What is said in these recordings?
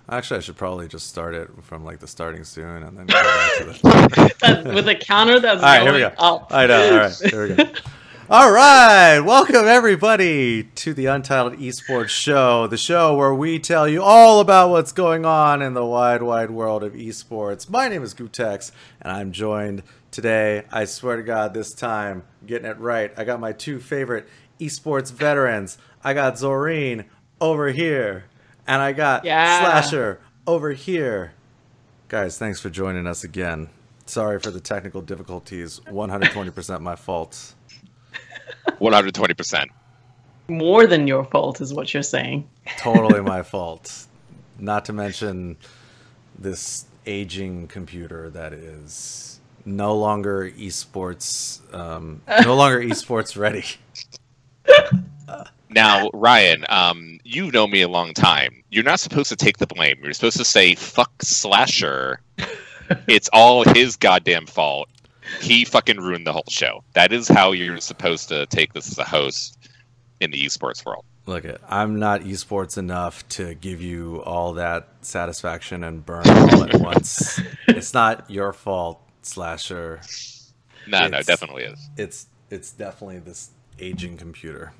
Actually, I should probably just start it from like the starting soon and then go back to the. With a counter that's All right, here we going go. up. I know. All right, here we go. All right, welcome everybody to the Untitled Esports Show, the show where we tell you all about what's going on in the wide world of esports. My name is Gutex, and I'm joined today, I swear to God, this time, I'm getting it right. I got my two favorite esports veterans. I got Zorine over here, and I got Slasher over here. Guys, thanks for joining us again. Sorry for the technical difficulties. 120% my fault. 120%. More than your fault is what you're saying. Totally my fault. Not to mention this aging computer that is no longer esports ready. Now, Ryan, you know me a long time. You're not supposed to take the blame. You're supposed to say, fuck Slasher. It's all his goddamn fault. He fucking ruined the whole show. That is how you're supposed to take this as a host in the esports world. Look, I'm not esports enough to give you all that satisfaction and burn all at once. It's not your fault, Slasher. No, it definitely is. It's definitely this aging computer.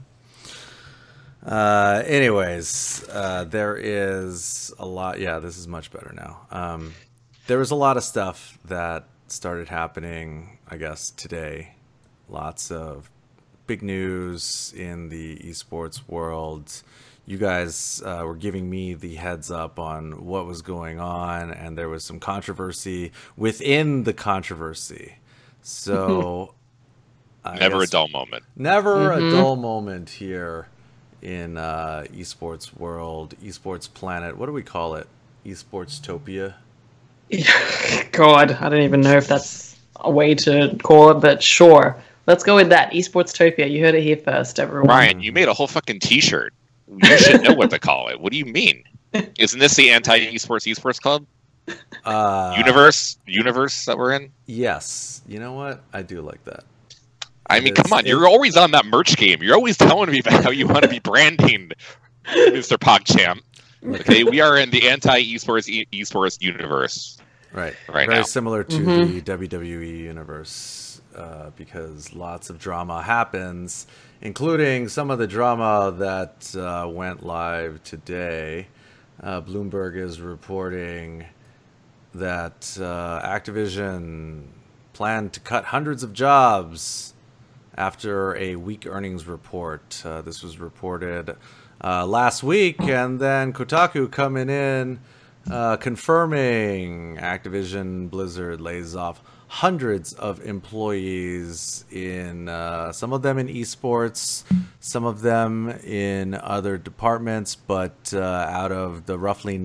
Anyways, there is a lot. Yeah, this is much better now. There was a lot of stuff that started happening, I guess, today. Lots of big news in the esports world. You guys were giving me the heads up on what was going on, and there was some controversy within the controversy. So, never a dull moment. Never a dull moment here in esports world, esports planet. What do we call it? Esportstopia? God, I don't even know if that's a way to call it, but sure. Let's go with that. Esportstopia. You heard it here first, everyone. Ryan, you made a whole fucking t-shirt. You should know what to call it. What do you mean? Isn't this the anti-esports club? Universe that we're in? Yes. You know what? I do like that. I mean, come on. You're always on that merch game. You're always telling me about how you want to be branding Mr. PogChamp. Okay, we are in the anti-esports universe. Right Very now. Similar to the WWE universe, because lots of drama happens, including some of the drama that went live today. Bloomberg is reporting that Activision planned to cut hundreds of jobs after a weak earnings report. This was reported last week, and then Kotaku coming in confirming Activision Blizzard lays off hundreds of employees in some of them in esports, some of them in other departments, but out of the roughly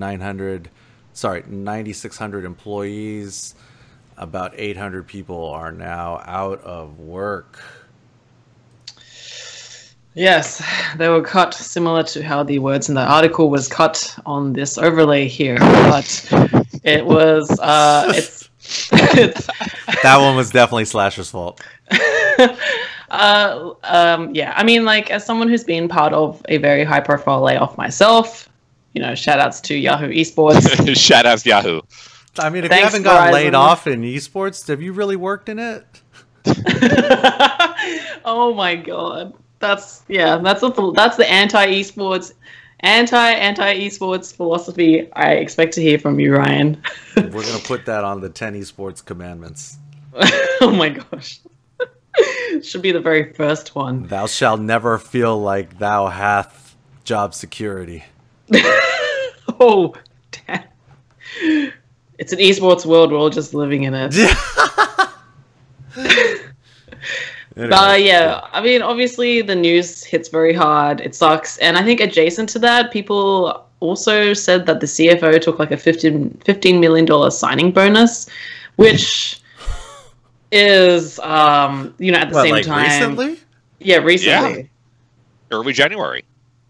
9,600 employees, about 800 people are now out of work. Yes, they were cut similar to how the words in the article was cut on this overlay here, but it was that one was definitely Slasher's fault. Yeah, I mean, like, as someone who's been part of a very high profile layoff myself, you know, shout outs to Yahoo Esports. Shout outs Yahoo. I mean, if you haven't gotten laid off in esports, have you really worked in it? Oh my god. That's the anti-esports philosophy I expect to hear from you, Ryan. We're gonna put that on the 10 esports commandments. Oh my gosh. Should be the very first one. Thou shalt never feel like thou hath job security. Oh, damn. It's an esports world, we're all just living in it. Yeah, I mean, obviously the news hits very hard. It sucks. And I think adjacent to that, people also said that the CFO took like a $15 million signing bonus, which is, at the same time. Recently? Yeah, recently. Yeah. Early January.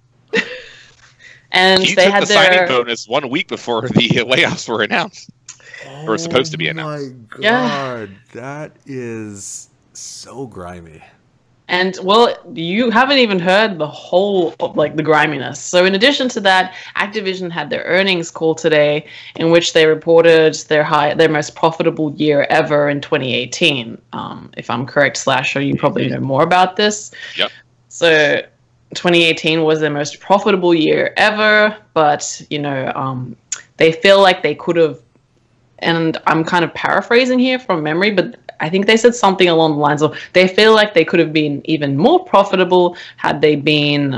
And he they took had the signing bonus 1 week before the layoffs were announced. Or supposed to be announced. Oh my god, that is so grimy. And well, you haven't even heard the whole of like the griminess. So in addition to that, Activision had their earnings call today, in which they reported their most profitable year ever in 2018. If I'm correct, Slasher, you probably know more about this. Yep. So 2018 was their most profitable year ever, but they feel like they could have. And I'm kind of paraphrasing here from memory, but I think they said something along the lines of they feel like they could have been even more profitable had they been,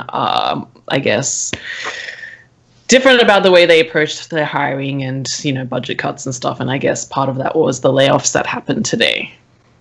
different about the way they approached their hiring and, budget cuts and stuff. And I guess part of that was the layoffs that happened today.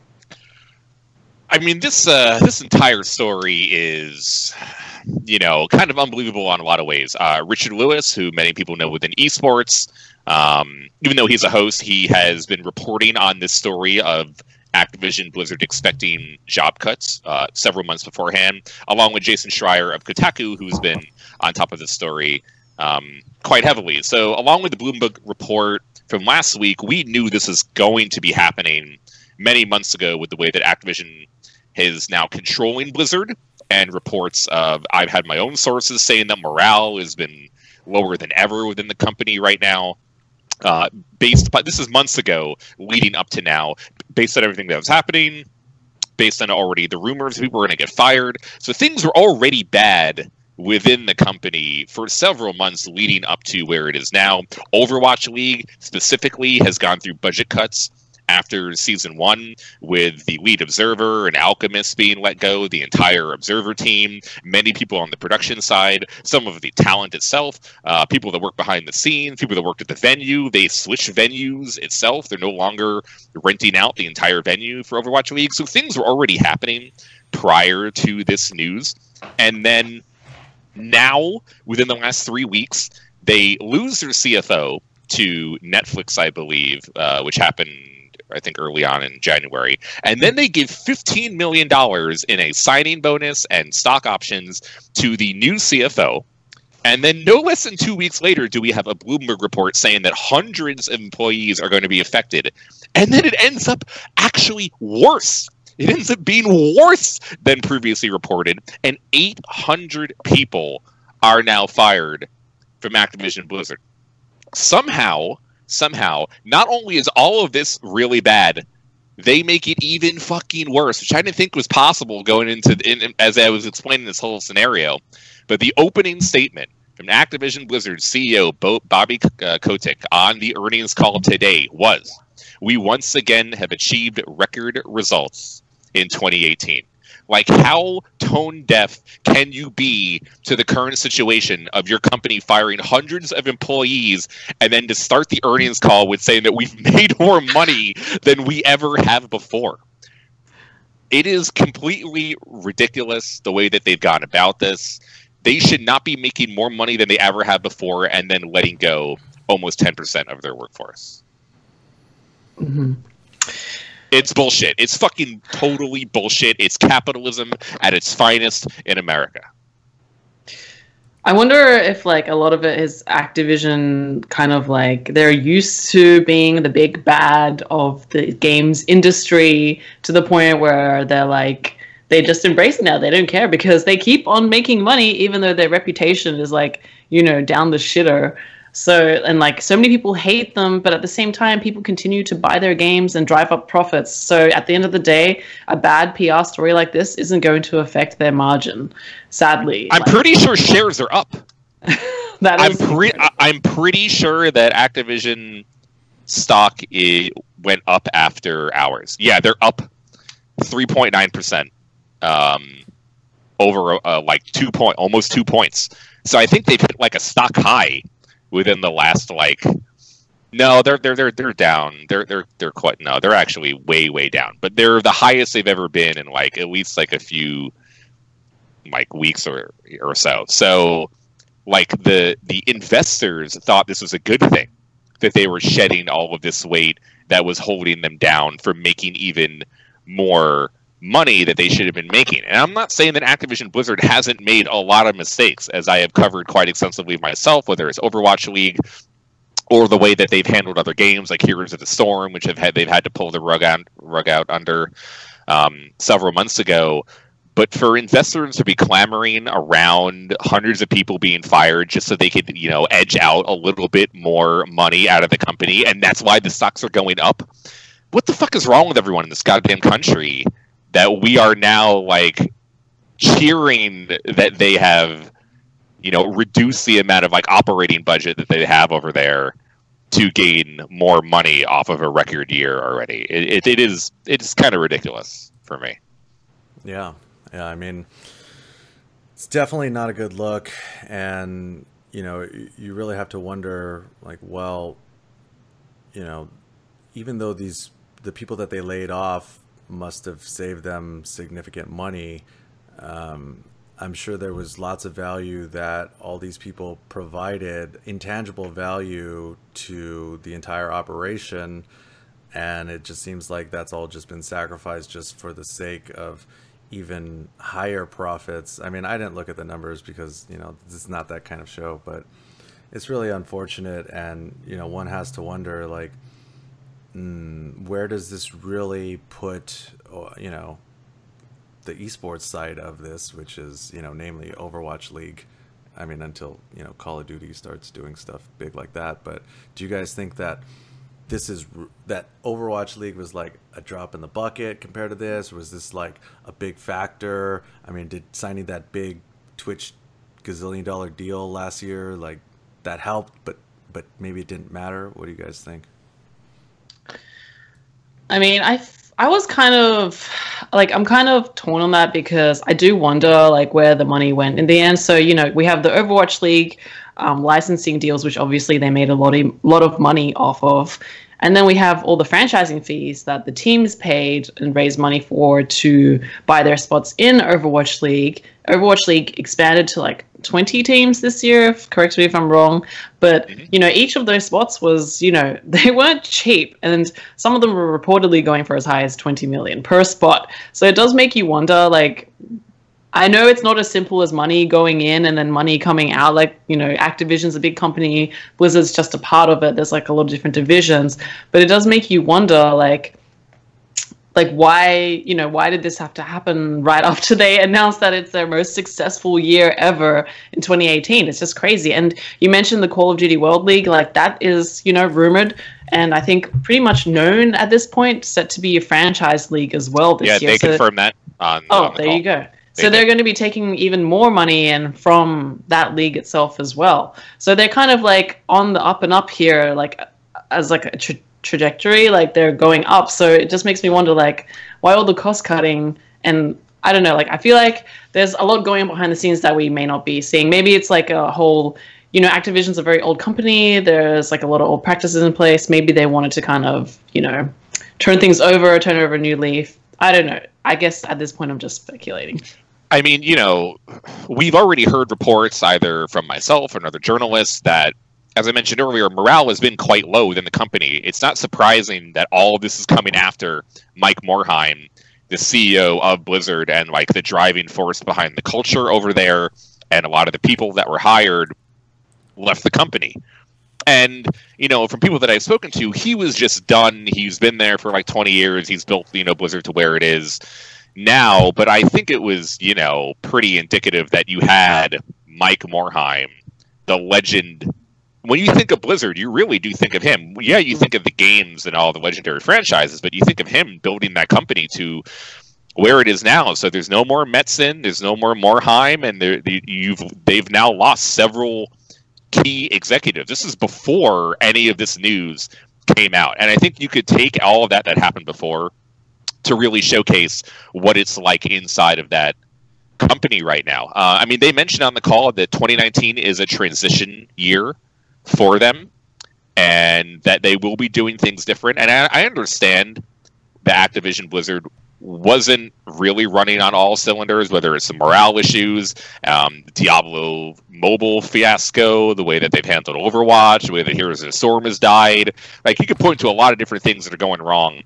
I mean, this entire story is, kind of unbelievable on a lot of ways. Richard Lewis, who many people know within esports, even though he's a host, he has been reporting on this story of Activision Blizzard expecting job cuts several months beforehand, along with Jason Schreier of Kotaku, who's been on top of this story quite heavily. So along with the Bloomberg report from last week, we knew this was going to be happening many months ago with the way that Activision is now controlling Blizzard, and reports of, I've had my own sources saying that morale has been lower than ever within the company right now. This is months ago, leading up to now, based on everything that was happening, based on already the rumors people were going to get fired. So things were already bad within the company for several months leading up to where it is now. Overwatch League specifically has gone through budget cuts after Season 1, with the lead observer and Alchemist being let go, the entire observer team, many people on the production side, some of the talent itself, people that work behind the scenes, people that worked at the venue. They switched venues itself. They're no longer renting out the entire venue for Overwatch League. So things were already happening prior to this news. And then now, within the last 3 weeks, they lose their CFO to Netflix, I believe, which happened, I think, early on in January. And then they give $15 million in a signing bonus and stock options to the new CFO. And then no less than 2 weeks later do we have a Bloomberg report saying that hundreds of employees are going to be affected. And then it ends up actually worse. It ends up being worse than previously reported. And 800 people are now fired from Activision Blizzard. Somehow, not only is all of this really bad, they make it even fucking worse, which I didn't think was possible going into as I was explaining this whole scenario. But the opening statement from Activision Blizzard CEO Bobby Kotick on the earnings call today was, "We once again have achieved record results in 2018. Like, how tone deaf can you be to the current situation of your company firing hundreds of employees and then to start the earnings call with saying that we've made more money than we ever have before? It is completely ridiculous the way that they've gone about this. They should not be making more money than they ever have before and then letting go almost 10% of their workforce. Mm-hmm. It's bullshit. It's fucking totally bullshit. It's capitalism at its finest in America. I wonder if, like, a lot of it is Activision kind of like they're used to being the big bad of the games industry to the point where they're like, they just embrace it now. They don't care because they keep on making money even though their reputation is like, down the shitter. So, and like so many people hate them, but at the same time, people continue to buy their games and drive up profits. So at the end of the day, a bad PR story like this isn't going to affect their margin, sadly. I'm pretty sure shares are up. I'm pretty sure that Activision stock went up after hours. Yeah, they're up 3.9%, over almost 2 points. So I think they've hit like a stock high within the last no, they're down. They're quite they're actually way down. But they're the highest they've ever been in at least a few weeks or so. So the investors thought this was a good thing, that they were shedding all of this weight that was holding them down from making even more money that they should have been making. And I'm not saying that Activision Blizzard hasn't made a lot of mistakes, as I have covered quite extensively myself, whether it's Overwatch League or the way that they've handled other games like Heroes of the Storm, which they've had to pull the rug out under several months ago. But for investors to be clamoring around hundreds of people being fired just so they could, edge out a little bit more money out of the company, and that's why the stocks are going up. What the fuck is wrong with everyone in this goddamn country that we are now like cheering that they have, reduced the amount of like operating budget that they have over there to gain more money off of a record year already? It's kind of ridiculous for me. Yeah. I mean, it's definitely not a good look, and you really have to wonder, like, well, even though the people that they laid off must have saved them significant money, I'm sure there was lots of value that all these people provided, intangible value to the entire operation, and it just seems like that's all just been sacrificed just for the sake of even higher profits. I mean, I didn't look at the numbers because, this is not that kind of show, but it's really unfortunate. And, one has to wonder, like, where does this really put, the esports side of this, which is, namely Overwatch League. I mean, until, Call of Duty starts doing stuff big like that. But do you guys think that that Overwatch League was like a drop in the bucket compared to this? Was this like a big factor? I mean, did signing that big Twitch gazillion-dollar deal last year, like, that helped, but maybe it didn't matter? What do you guys think? I mean, I was kind of like, I'm kind of torn on that because I do wonder like where the money went in the end. So, we have the Overwatch League licensing deals, which obviously they made a lot of money off of. And then we have all the franchising fees that the teams paid and raised money for to buy their spots in Overwatch League. Overwatch League expanded to like 20 teams this year, correct me if I'm wrong. But, each of those spots was, they weren't cheap. And some of them were reportedly going for as high as 20 million per spot. So it does make you wonder, like, I know it's not as simple as money going in and then money coming out. Like, Activision's a big company. Blizzard's just a part of it. There's like a lot of different divisions. But it does make you wonder, like why, why did this have to happen right after they announced that it's their most successful year ever in 2018? It's just crazy. And you mentioned the Call of Duty World League. Like, that is, rumored and I think pretty much known at this point, set to be a franchise league as well this year. Yeah, they confirmed that on the there call. You go. So they're going to be taking even more money in from that league itself as well. So they're kind of like on the up and up here, like as like a trajectory, like they're going up. So it just makes me wonder, like, why all the cost cutting? And I don't know, like, I feel like there's a lot going on behind the scenes that we may not be seeing. Maybe it's like a whole, Activision's a very old company. There's like a lot of old practices in place. Maybe they wanted to kind of, turn over a new leaf. I don't know. I guess at this point I'm just speculating. I mean, we've already heard reports either from myself or another journalist that, as I mentioned earlier, morale has been quite low within the company. It's not surprising that all of this is coming after Mike Morhaime, the CEO of Blizzard, and like the driving force behind the culture over there, and a lot of the people that were hired left the company. And, from people that I've spoken to, he was just done. He's been there for like 20 years. He's built, Blizzard to where it is now. But I think it was, pretty indicative that you had Mike Morhaime, the legend. When you think of Blizzard, you really do think of him. Yeah, you think of the games and all the legendary franchises, but you think of him building that company to where it is now. So there's no more Metzen, there's no more Morhaime, and they've now lost several key executives. This is before any of this news came out. And I think you could take all of that happened before to really showcase what it's like inside of that company right now. I mean, they mentioned on the call that 2019 is a transition year for them and that they will be doing things different. And I understand the Activision Blizzard wasn't really running on all cylinders, whether it's the morale issues, Diablo mobile fiasco, the way that they've handled Overwatch, the way that Heroes of the Storm has died. Like, you could point to a lot of different things that are going wrong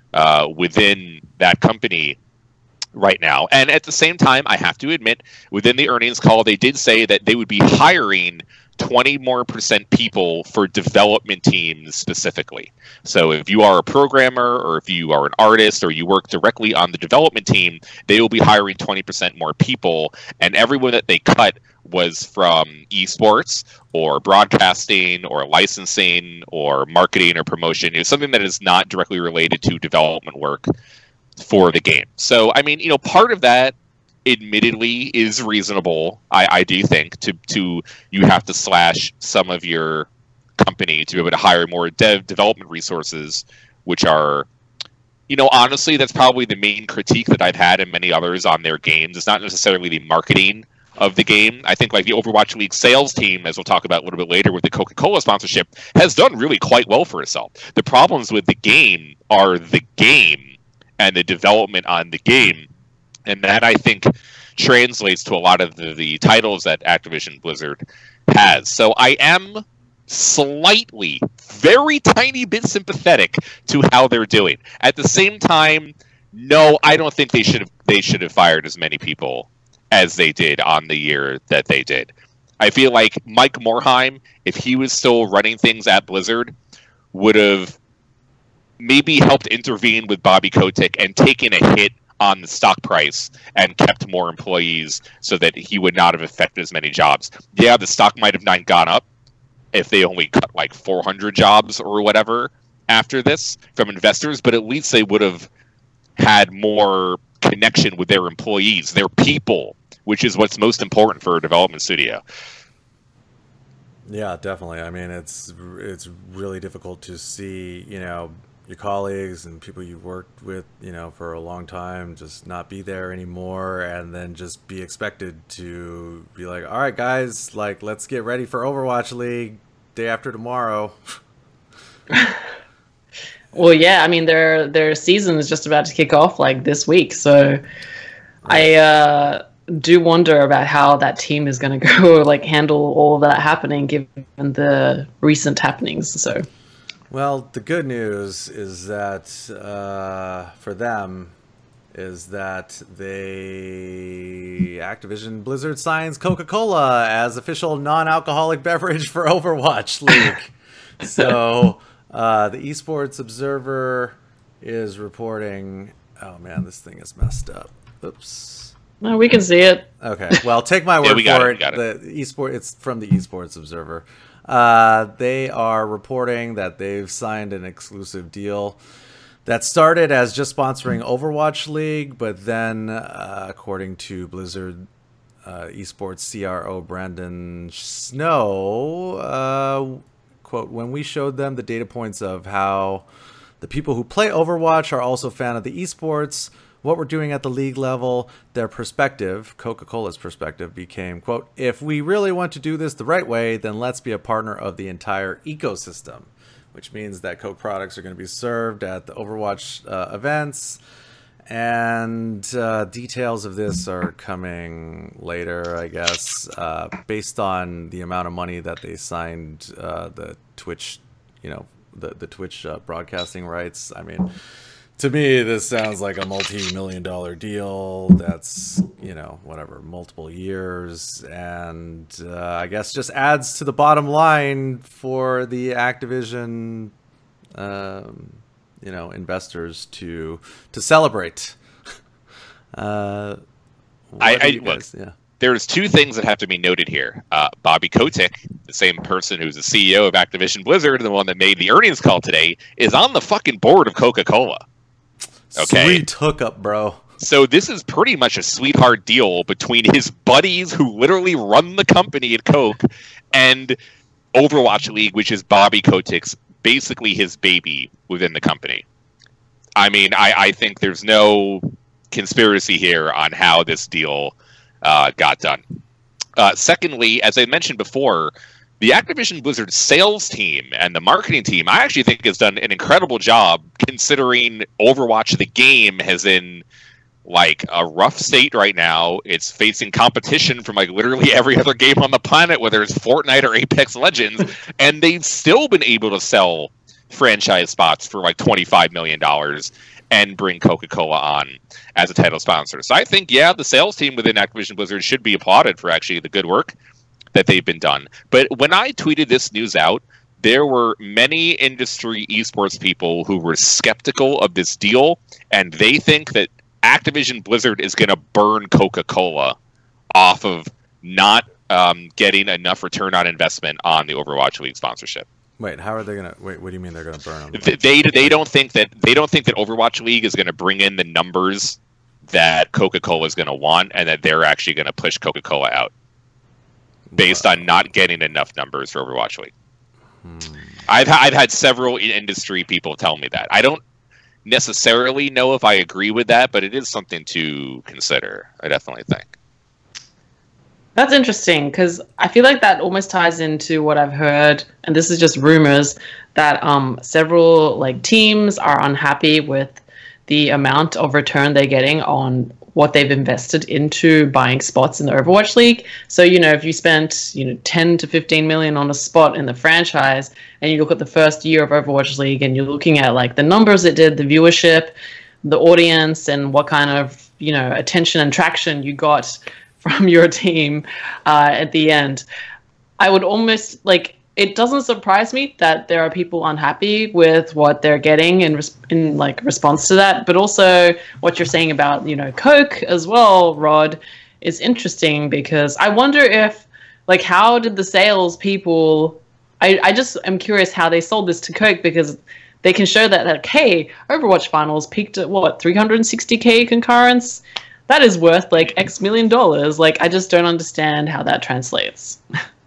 within that company right now. And at the same time, I have to admit, within the earnings call, they did say that they would be hiring 20% more people for development teams specifically. So if you are a programmer or if you are an artist or you work directly on the development team, they will be hiring 20% more people. And everyone that they cut was from esports or broadcasting or licensing or marketing or promotion. It's something that is not directly related to development work for the game. So, I mean, part of that admittedly is reasonable. I do think to you have to slash some of your company to be able to hire more development resources, which are, honestly, that's probably the main critique that I've had and many others on their games. It's not necessarily the marketing of the game. I think like the Overwatch League sales team, as we'll talk about a little bit later with the Coca-Cola sponsorship, has done really quite well for itself. The problems with the game are the game and the development on the game. And that, I think, translates to a lot of the titles that Activision Blizzard has. So I am slightly, very tiny bit sympathetic to how they're doing. At the same time, no, I don't think they should have fired as many people as they did on the year that they did. I feel like Mike Morhaime, if he was still running things at Blizzard, would have maybe helped intervene with Bobby Kotick and taken a hit on the stock price and kept more employees so that he would not have affected as many jobs. Yeah, the stock might have not gone up if they only cut like 400 jobs or whatever after this from investors, but at least they would have had more connection with their employees, their people, which is what's most important for a development studio. Yeah, definitely. I mean, it's really difficult to see, your colleagues and people you've worked with, for a long time just not be there anymore, and then just be expected to be like, all right, guys, like, let's get ready for Overwatch League day after tomorrow. Well, yeah, I mean, their season is just about to kick off like this week, so I do wonder about how that team is going to go, like, handle all of that happening given the recent happenings. So, well, the good news is that for them is that Activision Blizzard signs Coca-Cola as official non-alcoholic beverage for Overwatch League. So the Esports Observer is reporting. Oh man, this thing is messed up. Oops. No, we can see it. Okay, well, take my word for it. It's from the Esports Observer. They are reporting that they've signed an exclusive deal that started as just sponsoring Overwatch League, but then, according to Blizzard Esports CRO Brandon Snow, quote, when we showed them the data points of how the people who play Overwatch are also fan of the esports, what we're doing at the league level, their perspective, Coca-Cola's perspective, became, quote, if we really want to do this the right way, then let's be a partner of the entire ecosystem, which means that Coke products are going to be served at the Overwatch events, and details of this are coming later, I guess, based on the amount of money that they signed the Twitch, the Twitch broadcasting rights. I mean, to me, this sounds like a multi-million-dollar deal that's, whatever, multiple years, and I guess just adds to the bottom line for the Activision, investors to celebrate. Look, yeah. There's two things that have to be noted here. Bobby Kotick, the same person who's the CEO of Activision Blizzard and the one that made the earnings call today, is on the fucking board of Coca-Cola. Okay. Sweet hookup, bro. So this is pretty much a sweetheart deal between his buddies who literally run the company at Coke and Overwatch League, which is Bobby Kotick's, basically his baby within the company. I mean, I think there's no conspiracy here on how this deal got done. Secondly, as I mentioned before, the Activision Blizzard sales team and the marketing team, I actually think has done an incredible job considering Overwatch the game has in like a rough state right now. It's facing competition from like literally every other game on the planet, whether it's Fortnite or Apex Legends, and they've still been able to sell franchise spots for like $25 million and bring Coca-Cola on as a title sponsor. So I think, yeah, the sales team within Activision Blizzard should be applauded for actually the good work that they've been done. But when I tweeted this news out, there were many industry esports people who were skeptical of this deal, and they think that Activision Blizzard is going to burn Coca-Cola off of not getting enough return on investment on the Overwatch League sponsorship. Wait, how are they gonna? Wait, what do you mean they're gonna burn them? They don't think that Overwatch League is going to bring in the numbers that Coca-Cola is going to want, and that they're actually going to push Coca-Cola out based on not getting enough numbers for Overwatch League. I've had several industry people tell me that. I don't necessarily know if I agree with that, but it is something to consider. I definitely think. That's interesting because I feel like that almost ties into what I've heard, and this is just rumors, that several like teams are unhappy with the amount of return they're getting on what they've invested into buying spots in the Overwatch League. So, if you spent, 10 to 15 million on a spot in the franchise, and you look at the first year of Overwatch League and you're looking at like the numbers it did, the viewership, the audience, and what kind of, attention and traction you got from your team at the end, I would almost it doesn't surprise me that there are people unhappy with what they're getting in response to that. But also what you're saying about, Coke as well, Rod, is interesting because I wonder if, how did the sales people, I just am curious how they sold this to Coke, because they can show that, hey, Overwatch Finals peaked at 360K concurrents? That is worth X million dollars. I just don't understand how that translates.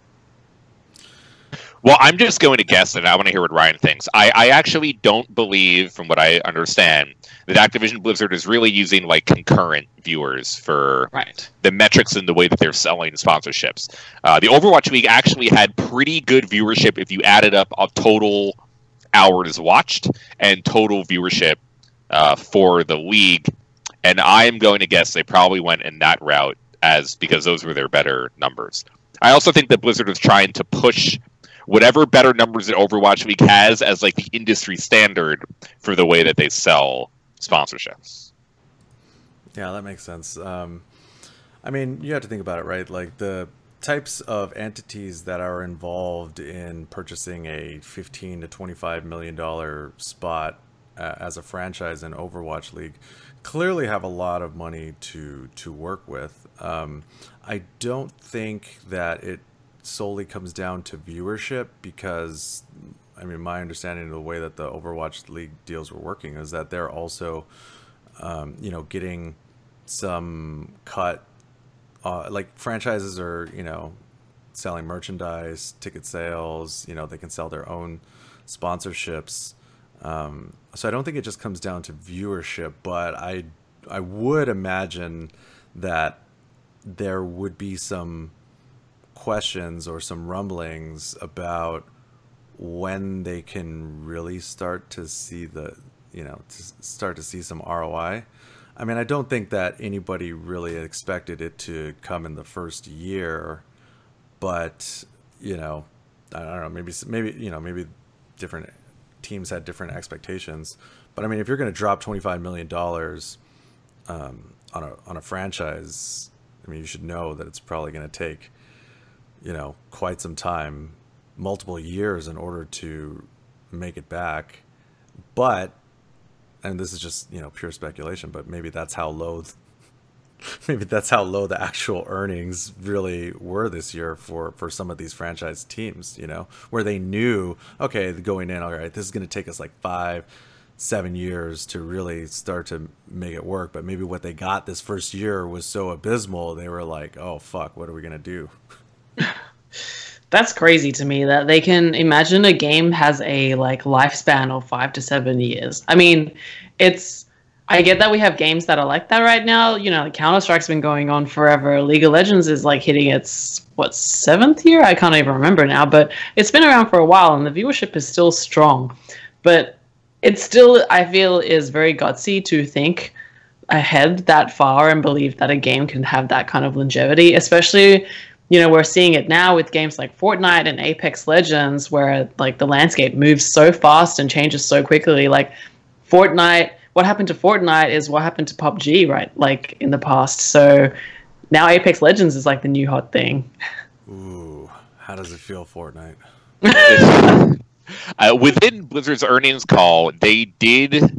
Well, I'm just going to guess, and I want to hear what Ryan thinks. I actually don't believe, from what I understand, that Activision Blizzard is really using concurrent viewers for the metrics and the way that they're selling sponsorships. The Overwatch League actually had pretty good viewership if you added up of total hours watched and total viewership for the league. And I am going to guess they probably went in that route because those were their better numbers. I also think that Blizzard is trying to push whatever better numbers that Overwatch League has as the industry standard for the way that they sell sponsorships. Yeah, that makes sense. I mean, you have to think about it, right? The types of entities that are involved in purchasing a $15 to $25 million spot as a franchise in Overwatch League clearly have a lot of money to work with. I don't think that it solely comes down to viewership, because my understanding of the way that the Overwatch League deals were working is that they're also getting some cut, franchises are selling merchandise, ticket sales, they can sell their own sponsorships. So I don't think it just comes down to viewership, but I would imagine that there would be some questions or some rumblings about when they can really start to see some ROI. I don't think that anybody really expected it to come in the first year, but I don't know, maybe different teams had different expectations. But if you're going to drop $25 million on a franchise, you should know that it's probably going to take quite some time, multiple years, in order to make it back. But, and this is just pure speculation, but maybe that's how low the actual earnings really were this year for some of these franchise teams, where they knew, okay, going in, all right, this is going to take us 5-7 years to really start to make it work. But maybe what they got this first year was so abysmal, they were like, oh, fuck, what are we going to do? That's crazy to me that they can imagine a game has a lifespan of 5 to 7 years. I get that we have games that are like that right now. Counter-Strike's been going on forever. League of Legends is hitting its 7th year? I can't even remember now, but it's been around for a while and the viewership is still strong. But it still, I feel, is very gutsy to think ahead that far and believe that a game can have that kind of longevity, especially we're seeing it now with games like Fortnite and Apex Legends, where the landscape moves so fast and changes so quickly. Fortnite, what happened to Fortnite is what happened to PUBG, right? In the past. So now Apex Legends is the new hot thing. Ooh, How does it feel, Fortnite? Within Blizzard's earnings call, they did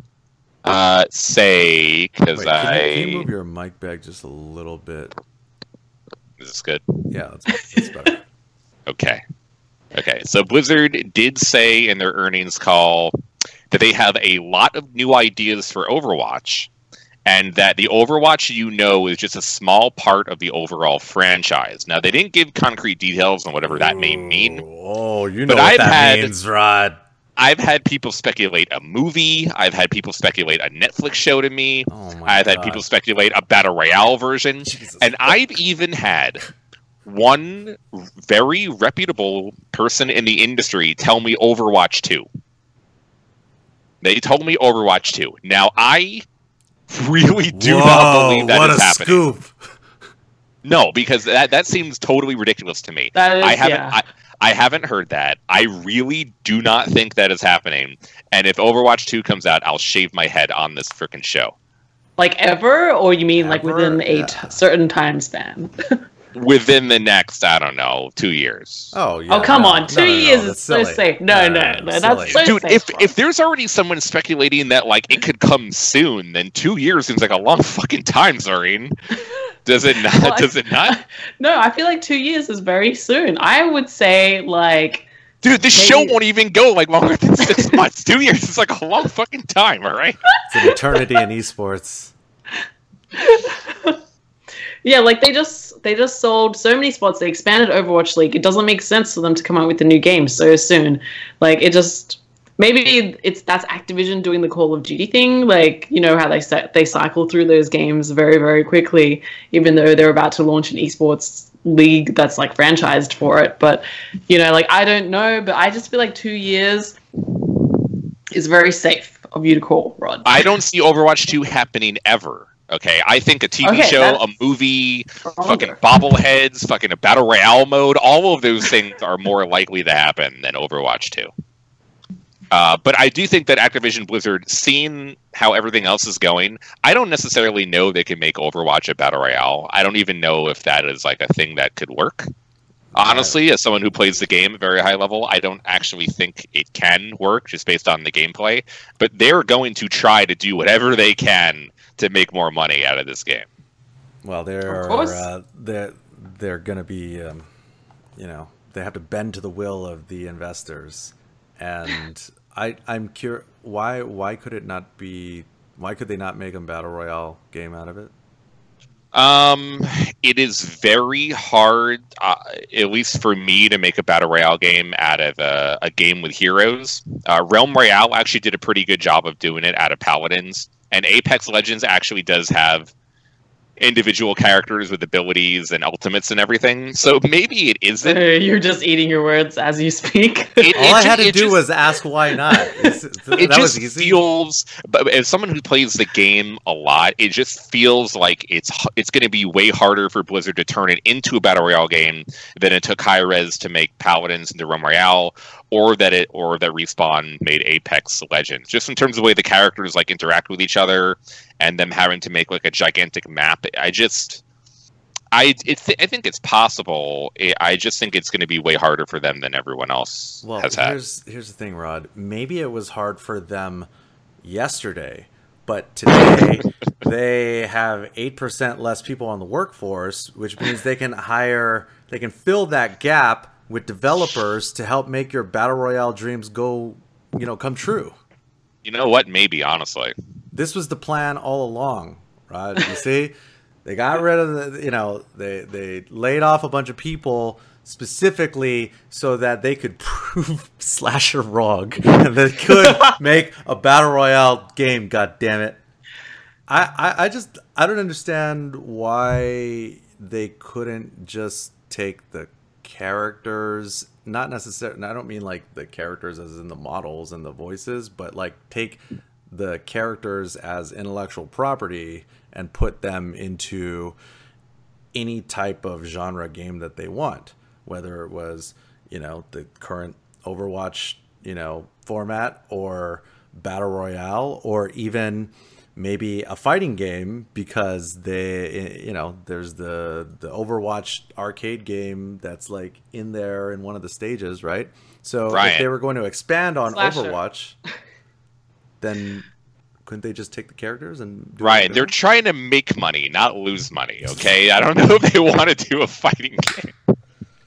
say, because can you move your mic back just a little bit? Is this good? Yeah, that's better. Okay. So Blizzard did say in their earnings call that they have a lot of new ideas for Overwatch, and that the Overwatch is just a small part of the overall franchise. Now, they didn't give concrete details on whatever that may mean. Oh, you know what that means, Rod. I've had people speculate a movie. I've had people speculate a Netflix show to me. I've had people speculate a Battle Royale version. Jesus. And I've even had one very reputable person in the industry tell me Overwatch 2. They told me Overwatch 2. Now, I really do not believe that is happening. What a scoop. No, because that seems totally ridiculous to me. I haven't heard that. I really do not think that is happening. And if Overwatch 2 comes out, I'll shave my head on this freaking show. Like ever? Or you mean like within a certain time span? Within the next, I don't know, 2 years. Oh, yeah. Oh, come on. 2 years is so safe. No, that's so Dude, safe. if there's already someone speculating that like it could come soon, then 2 years seems like a long fucking time, Zareen. Does it not? Well, does it not? No, I feel like 2 years is very soon. I would say like... Dude, this show won't even go like longer than 6 months. 2 years is like a long fucking time, all right? It's an eternity in esports. Yeah, like they just sold so many spots. They expanded Overwatch League. It doesn't make sense for them to come out with a new game so soon. Like it just maybe that's Activision doing the Call of Duty thing. Like you know how they cycle through those games very very quickly, even though they're about to launch an esports league that's like franchised for it. But you know, like I don't know, but I just feel like 2 years is very safe of you to call, Rod. I don't see Overwatch 2 happening ever. Okay, I think a TV show, a movie, fucking bobbleheads, fucking a Battle Royale mode, all of those things are more likely to happen than Overwatch 2. But I do think that Activision Blizzard, seeing how everything else is going, I don't necessarily know they can make Overwatch a Battle Royale. I don't even know if that is like a thing that could work. Honestly, as someone who plays the game at a very high level, I don't actually think it can work just based on the gameplay. But they're going to try to do whatever they can to make more money out of this game. Well, they're going to be, they have to bend to the will of the investors, and I'm curious why could it not be? Why could they not make a battle royale game out of it? It is very hard, at least for me, to make a battle royale game out of a game with heroes. Realm Royale actually did a pretty good job of doing it out of paladins. And Apex Legends actually does have individual characters with abilities and ultimates and everything. So maybe it isn't. You're just eating your words as you speak. All I had to do was ask why not. It just feels, but as someone who plays the game a lot, it just feels like it's going to be way harder for Blizzard to turn it into a battle royale game than it took Hi-Rez to make Paladins into Realm Royale, or that Respawn made Apex Legends. Just in terms of the way the characters like interact with each other and them having to make like a gigantic map. I think it's possible. I just think it's going to be way harder for them than everyone else has had. Here's the thing, Rod. Maybe it was hard for them yesterday, but today they have 8% less people on the workforce, which means they can fill that gap with developers to help make your battle royale dreams come true. You know what? Maybe, honestly. This was the plan all along, Rod. You see? They got rid of they laid off a bunch of people specifically so that they could prove Slasher wrong and they could make a battle royale game. God damn it! I don't understand why they couldn't just take the characters, not necessarily. I don't mean like the characters as in the models and the voices, but like take the characters as intellectual property and put them into any type of genre game that they want, whether it was, the current Overwatch, format, or Battle Royale, or even maybe a fighting game because there's the Overwatch arcade game that's like in there in one of the stages, right? So if they were going to expand on Overwatch, then couldn't they just take the characters and do Ryan, they're trying to make money, not lose money, okay? I don't know if they want to do a fighting game.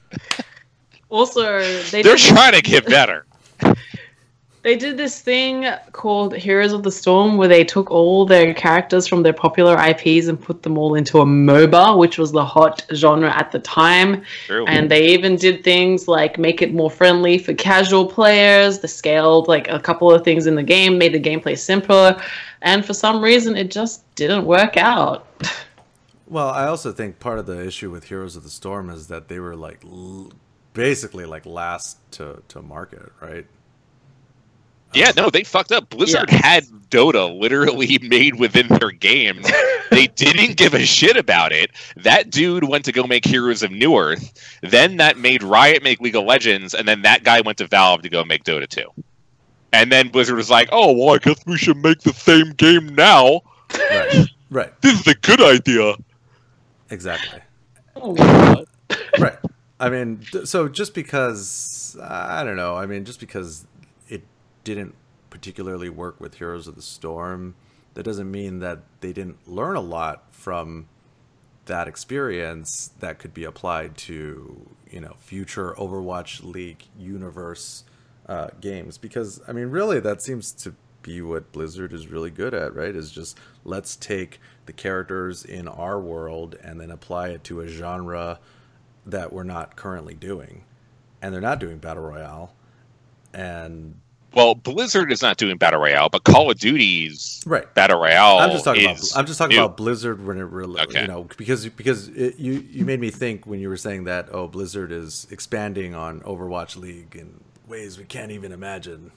Also, they're trying to get better. They did this thing called Heroes of the Storm where they took all their characters from their popular IPs and put them all into a MOBA, which was the hot genre at the time. True. And they even did things like make it more friendly for casual players. They scaled like a couple of things in the game, made the gameplay simpler. And for some reason, it just didn't work out. Well, I also think part of the issue with Heroes of the Storm is that they were like basically like last to market, right? Yeah, no, they fucked up. Blizzard had Dota literally made within their game. They didn't give a shit about it. That dude went to go make Heroes of Newerth. Then that made Riot make League of Legends, and then that guy went to Valve to go make Dota 2. And then Blizzard was like, oh, well, I guess we should make the same game now. Right. This is a good idea. Exactly. Oh my God. Right. I mean, so just because, I don't know, just because it didn't particularly work with Heroes of the Storm, that doesn't mean that they didn't learn a lot from that experience that could be applied to, future Overwatch League universe games. Because, really, that seems to be what Blizzard is really good at, right? Is just, let's take the characters in our world and then apply it to a genre that we're not currently doing. And they're not doing Battle Royale. And well, Blizzard is not doing Battle Royale, but Call of Duty's Battle Royale. I'm just talking about Blizzard when it really, because you made me think when you were saying that Blizzard is expanding on Overwatch League in ways we can't even imagine.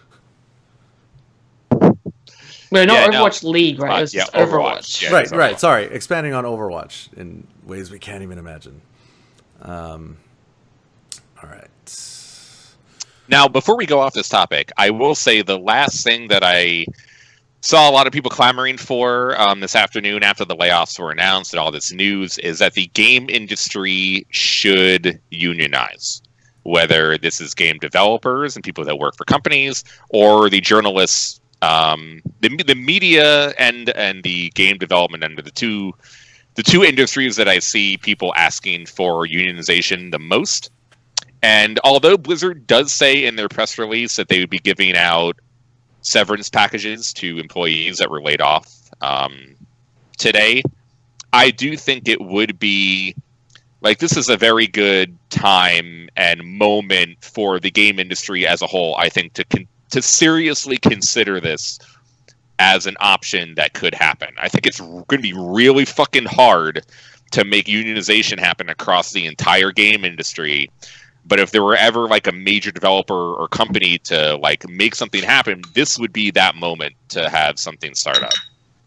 No, not Overwatch League, right? It was just Overwatch. Yeah, right. Sorry, expanding on Overwatch in ways we can't even imagine. All right. Now, before we go off this topic, I will say the last thing that I saw a lot of people clamoring for this afternoon after the layoffs were announced and all this news is that the game industry should unionize. Whether this is game developers and people that work for companies or the journalists, the media and the game development under the two industries that I see people asking for unionization the most. And although Blizzard does say in their press release that they would be giving out severance packages to employees that were laid off today, I do think it would be this is a very good time and moment for the game industry as a whole, I think, to seriously consider this as an option that could happen. I think it's going to be really fucking hard to make unionization happen across the entire game industry. But if there were ever a major developer or company to make something happen, this would be that moment to have something start up.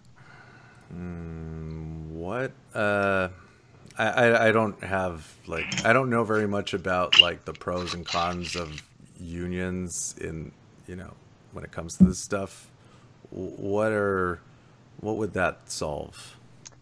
What? I don't have I don't know very much about the pros and cons of unions in when it comes to this stuff. What would that solve?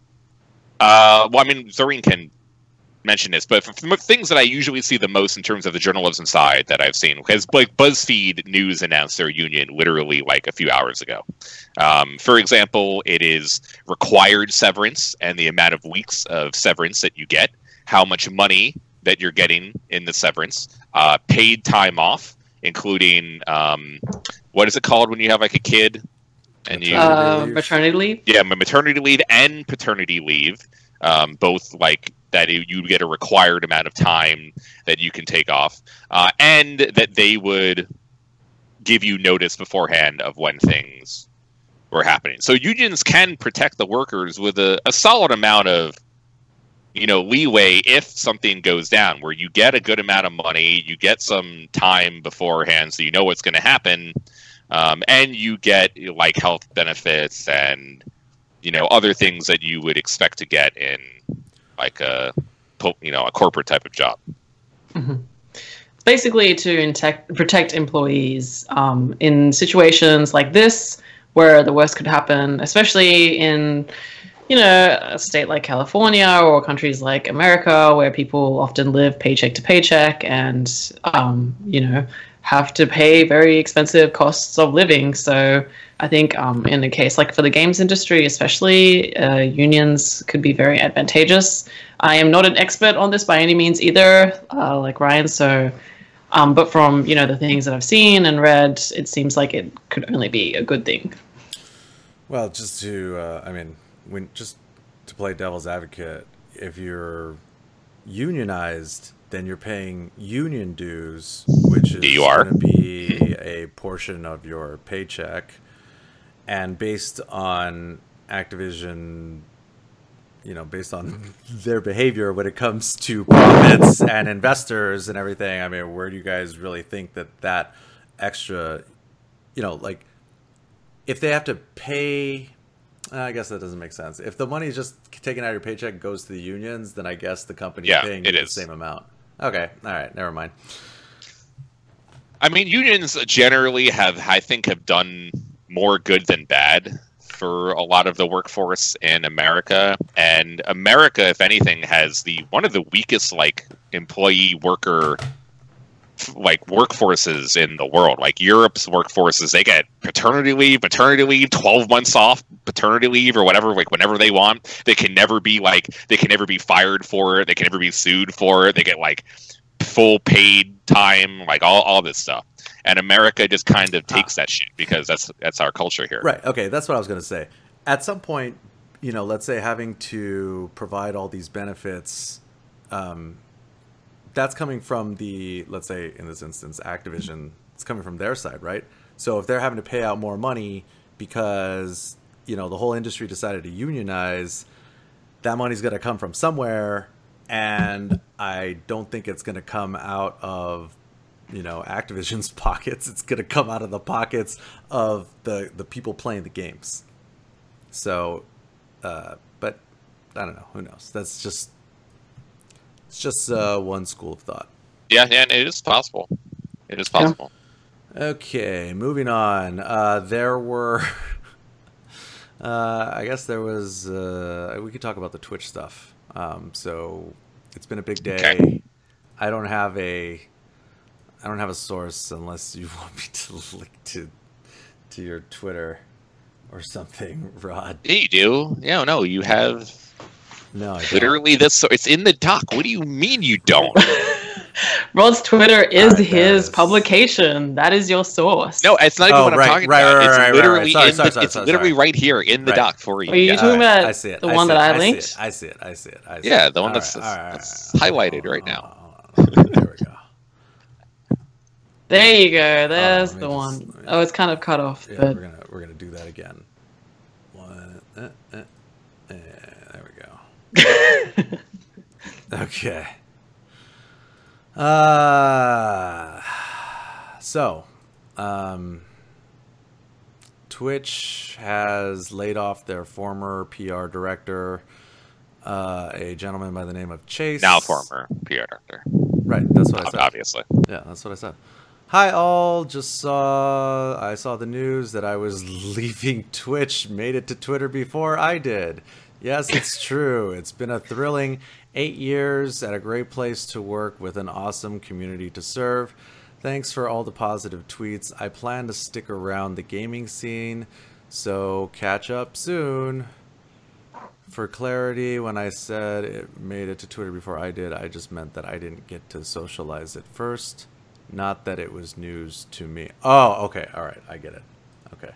Zorine can mention this, but from the things that I usually see the most in terms of the journalism side that I've seen, because BuzzFeed News announced their union literally a few hours ago. For example, it is required severance and the amount of weeks of severance that you get, how much money that you're getting in the severance, paid time off, including what is it called when you have a kid and you maternity leave? Yeah, maternity leave and paternity leave, both that you get a required amount of time that you can take off, and that they would give you notice beforehand of when things were happening. So unions can protect the workers with a solid amount of leeway if something goes down, where you get a good amount of money, you get some time beforehand so you know what's going to happen, and you get health benefits and other things that you would expect to get in a corporate type of job. Mm-hmm. Basically to protect employees in situations like this where the worst could happen, especially in, you know, a state like California or countries like America, where people often live paycheck to paycheck and, you know, have to pay very expensive costs of living. So I think in a case like for the games industry, especially, unions could be very advantageous. I am not an expert on this by any means either, like Ryan. So, but from, you know, the things that I've seen and read, it seems like it could only be a good thing. Well, just to, just to play devil's advocate, if you're unionized, then you're paying union dues, which is going to be a portion of your paycheck. And based on Activision, you know, based on their behavior when it comes to profits and investors and everything, I mean, where do you guys really think that extra, you know, like, if they have to pay, I guess that doesn't make sense. If the money is just taken out of your paycheck and goes to the unions, then I guess the company's paying you the same amount. Okay, all right, never mind. I mean, unions generally have done more good than bad for a lot of the workforce in America. And America, if anything, has one of the weakest employee worker workforces in the world. Like Europe's workforces, they get paternity leave, 12 months off, paternity leave or whatever, whenever they want. They can never be fired for it. They can never be sued for it. They get full paid time, all this stuff. And America just kind of takes that shit because that's our culture here. Right. Okay. That's what I was going to say. At some point, you know, let's say having to provide all these benefits, that's coming from let's say in this instance, Activision, it's coming from their side, right? So if they're having to pay out more money because, you know, the whole industry decided to unionize, that money's going to come from somewhere. And I don't think it's going to come out of, you know, Activision's pockets. It's going to come out of the pockets of the people playing the games. So, but I don't know. Who knows? It's just one school of thought. Yeah, and it is possible. It is possible. Yeah. Okay, moving on. There were, I guess there was. We could talk about the Twitch stuff. So it's been a big day. Okay. I don't have a source unless you want me to link to your Twitter or something, Rod. Yeah, you do. Yeah, no, you have. No, I don't. Literally this. It's in the doc. What do you mean you don't? Rod's Twitter is his publication. That is your source. No, it's not even what I'm talking about. It's literally it's literally right here in the doc for you. Are you talking about I see it. the one that I linked? I see it. Yeah, the one that's highlighted right now. There we go. There you go. There's the one. Oh, it's kind of cut off. Yeah, but we're gonna do that again. There we go. Okay. So, Twitch has laid off their former PR director, a gentleman by the name of Chase. Now former PR director. Right, that's what I said. Obviously. Yeah, that's what I said. Hi all, I saw the news that I was leaving Twitch, made it to Twitter before I did. Yes, it's true. It's been a thrilling 8 years at a great place to work with an awesome community to serve. Thanks for all the positive tweets. I plan to stick around the gaming scene, so catch up soon. For clarity, when I said it made it to Twitter before I did, I just meant that I didn't get to socialize it first. Not that it was news to me. Oh, okay. All right. I get it. Okay.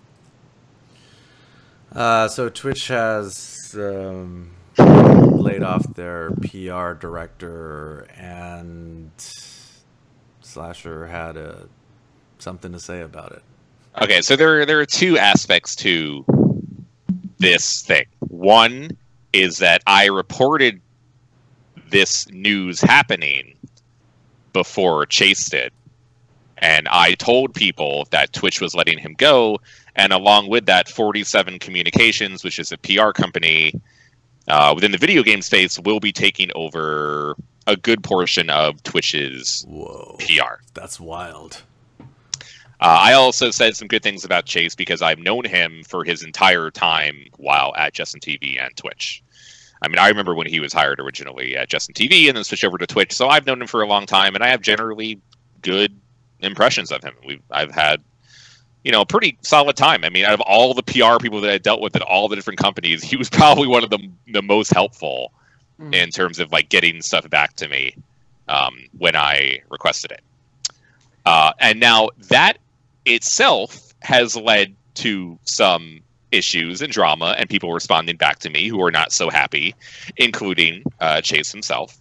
So Twitch has laid off their PR director, and Slasher had something to say about it. Okay, so there are two aspects to this thing. One is that I reported this news happening before Chase did, and I told people that Twitch was letting him go, and along with that, 47 Communications, which is a PR company within the video game space, will be taking over a good portion of Twitch's PR. That's wild. I also said some good things about Chase because I've known him for his entire time while at Justin TV and Twitch. I mean, I remember when he was hired originally at Justin TV and then switched over to Twitch, so I've known him for a long time, and I have generally good impressions of him. I've had, a pretty solid time. I mean, out of all the PR people that I dealt with at all the different companies, he was probably one of the most helpful in terms of like getting stuff back to me when I requested it. And now that itself has led to some issues and drama and people responding back to me who are not so happy, including Chase himself,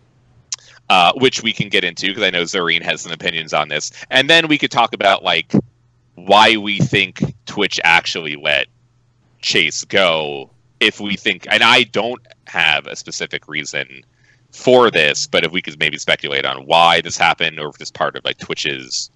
which we can get into because I know Zareen has some opinions on this. And then we could talk about like why we think Twitch actually let Chase go, if we think, and I don't have a specific reason for this, but if we could maybe speculate on why this happened, or if it's part of like Twitch's,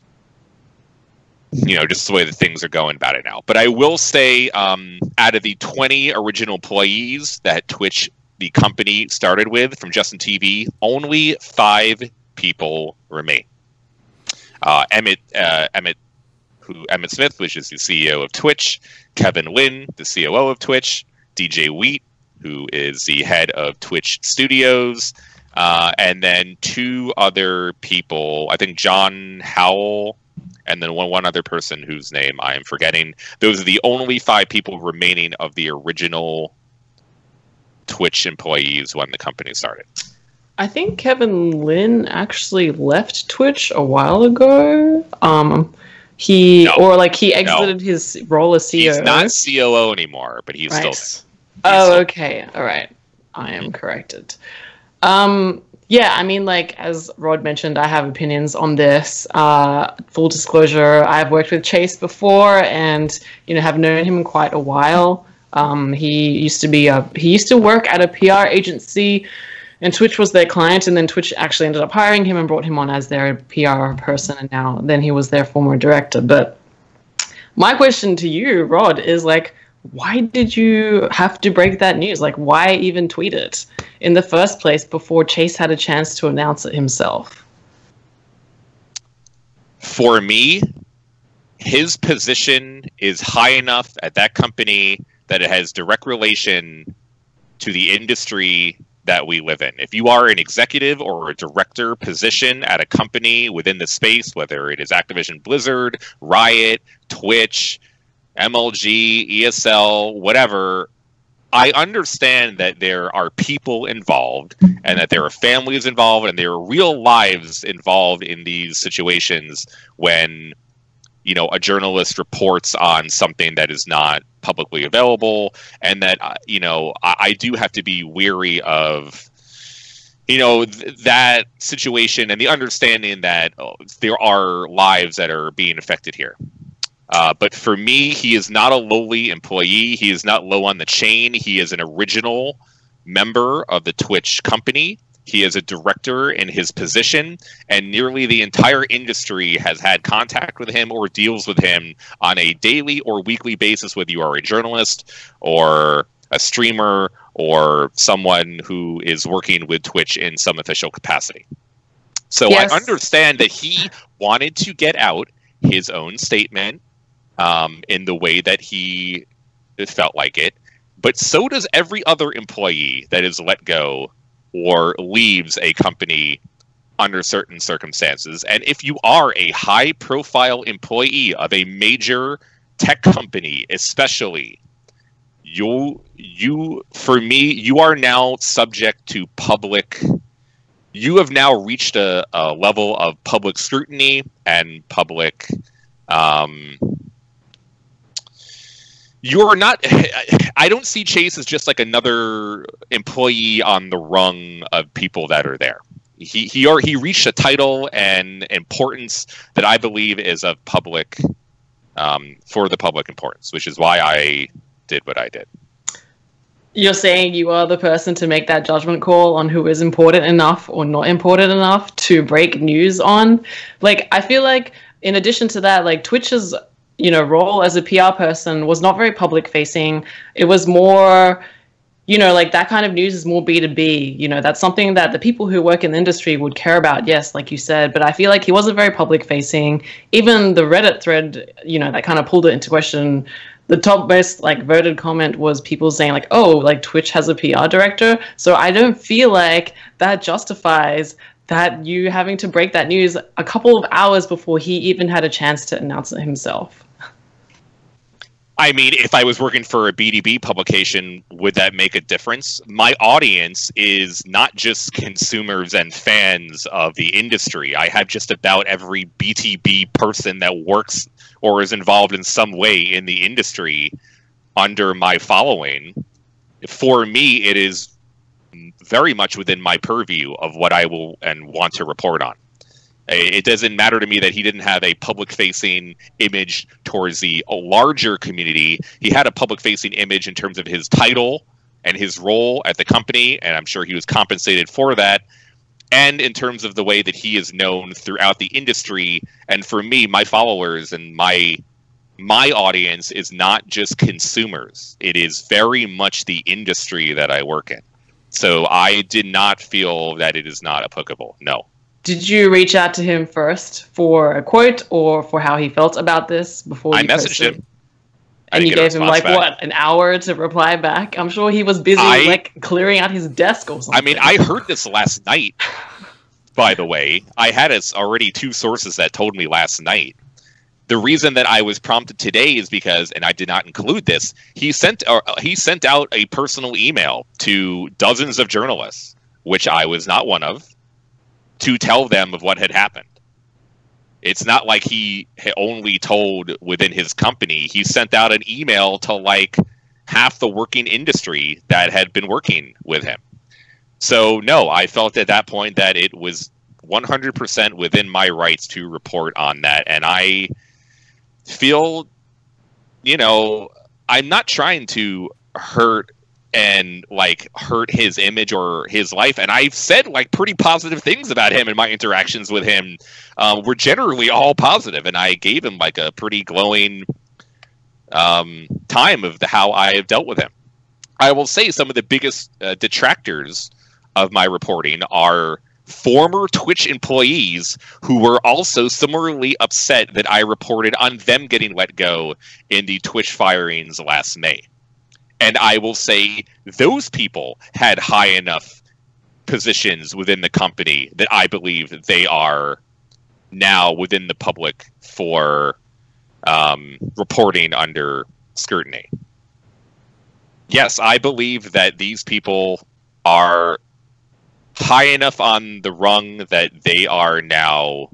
just the way that things are going about it now. But I will say, out of the 20 original employees that Twitch, the company, started with from Justin TV, only 5 people remain. Emmett Smith, which is the CEO of Twitch, Kevin Lin, the COO of Twitch, DJ Wheat, who is the head of Twitch Studios, and then 2 other people, I think John Howell, and then one other person whose name I am forgetting. Those are the only 5 people remaining of the original Twitch employees when the company started. I think Kevin Lin actually left Twitch a while ago. He exited his role as CEO. He's not COO anymore, but he's still there. Okay. All right. I am corrected. Yeah, I mean, like, as Rod mentioned, I have opinions on this. Full disclosure, I've worked with Chase before and, have known him quite a while. He used to work at a PR agency, and Twitch was their client, and then Twitch actually ended up hiring him and brought him on as their PR person, and then he was their former director. But my question to you, Rod, is like, why did you have to break that news? Like, why even tweet it in the first place before Chase had a chance to announce it himself? For me, his position is high enough at that company that it has direct relation to the industry that we live in. If you are an executive or a director position at a company within the space, whether it is Activision Blizzard, Riot, Twitch, MLG, ESL, whatever, I understand that there are people involved and that there are families involved and there are real lives involved in these situations when, a journalist reports on something that is not publicly available, and that, I do have to be weary of, that situation and the understanding that there are lives that are being affected here. But for me, he is not a lowly employee. He is not low on the chain. He is an original member of the Twitch company. He is a director in his position, and nearly the entire industry has had contact with him or deals with him on a daily or weekly basis, whether you are a journalist or a streamer or someone who is working with Twitch in some official capacity. So yes. I understand that he wanted to get out his own statement in the way that he felt like it, but so does every other employee that is let go or leaves a company under certain circumstances. And if you are a high-profile employee of a major tech company, especially, you are now subject to public. You have now reached a level of public scrutiny and public. You're not. I don't see Chase as just like another employee on the rung of people that are there. He reached a title and importance that I believe is of public, for the public importance, which is why I did what I did. You're saying you are the person to make that judgment call on who is important enough or not important enough to break news on. Like, I feel like in addition to that, like Twitch's role as a PR person was not very public facing. It was more you know, like that kind of news is more B2B. You know, that's something that the people who work in the industry would care about. Yes, like you said, but I feel like he wasn't very public facing. Even the Reddit thread, you know, that kind of pulled it into question. The top most like voted comment was people saying like, oh, like Twitch has a PR director. So I don't feel like that justifies that you having to break that news a couple of hours before he even had a chance to announce it himself. I mean, if I was working for a B2B publication, would that make a difference? My audience is not just consumers and fans of the industry. I have just about every B2B person that works or is involved in some way in the industry under my following. For me, it is very much within my purview of what I will and want to report on. It doesn't matter to me that he didn't have a public-facing image towards the larger community. He had a public-facing image in terms of his title and his role at the company, and I'm sure he was compensated for that. And in terms of the way that he is known throughout the industry. And for me, my followers and my audience is not just consumers. It is very much the industry that I work in. So I did not feel that it is not applicable. No. Did you reach out to him first for a quote or for how he felt about this before you messaged posted? him? And you gave him like back. What, an hour to reply back? I'm sure he was busy like clearing out his desk or something. I mean, I heard this last night, by the way. I had already 2 sources that told me last night. The reason that I was prompted today is because, and I did not include this, he sent out a personal email to dozens of journalists, which I was not one of, to tell them of what had happened. It's not like he only told within his company. He sent out an email to like half the working industry that had been working with him. So no, I felt at that point that it was 100% within my rights to report on that. And I feel, you know, I'm not trying to hurt his image or his life. And I've said like pretty positive things about him, and my interactions with him were generally all positive. And I gave him like a pretty glowing time of how I have dealt with him. I will say some of the biggest detractors of my reporting are former Twitch employees who were also similarly upset that I reported on them getting let go in the Twitch firings last May. And I will say those people had high enough positions within the company that I believe they are now within the public for reporting under scrutiny. Yes, I believe that these people are high enough on the rung that they are now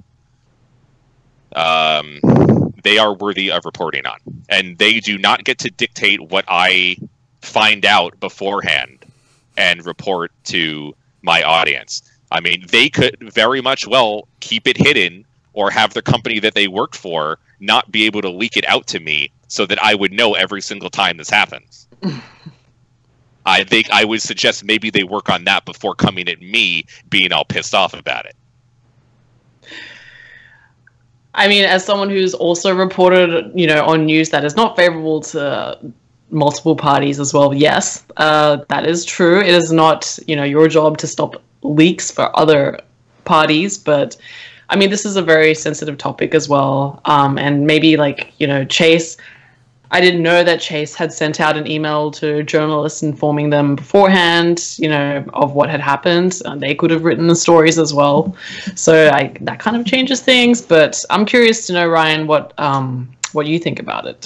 they are worthy of reporting on. And they do not get to dictate what I find out beforehand and report to my audience. I mean, they could very much well keep it hidden or have the company that they worked for not be able to leak it out to me so that I would know every single time this happens. I think I would suggest maybe they work on that before coming at me being all pissed off about it. I mean, as someone who's also reported, you know, on news that is not favorable to multiple parties as well, yes, that is true. It is not, you know, your job to stop leaks for other parties, but I mean, this is a very sensitive topic as well. And maybe like, you know, Chase, I didn't know that Chase had sent out an email to journalists informing them beforehand, you know, of what had happened. They could have written the stories as well. So that kind of changes things. But I'm curious to know, Ryan, what you think about it.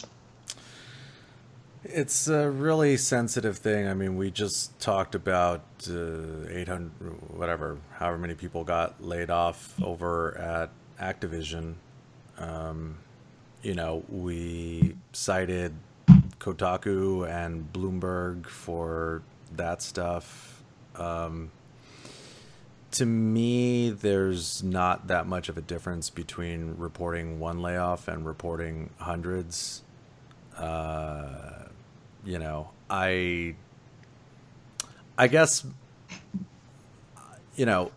It's a really sensitive thing. I mean, we just talked about 800, whatever, however many people got laid off over at Activision. You know, we cited Kotaku and Bloomberg for that stuff. To me, there's not that much of a difference between reporting one layoff and reporting hundreds. You know, I guess, you know,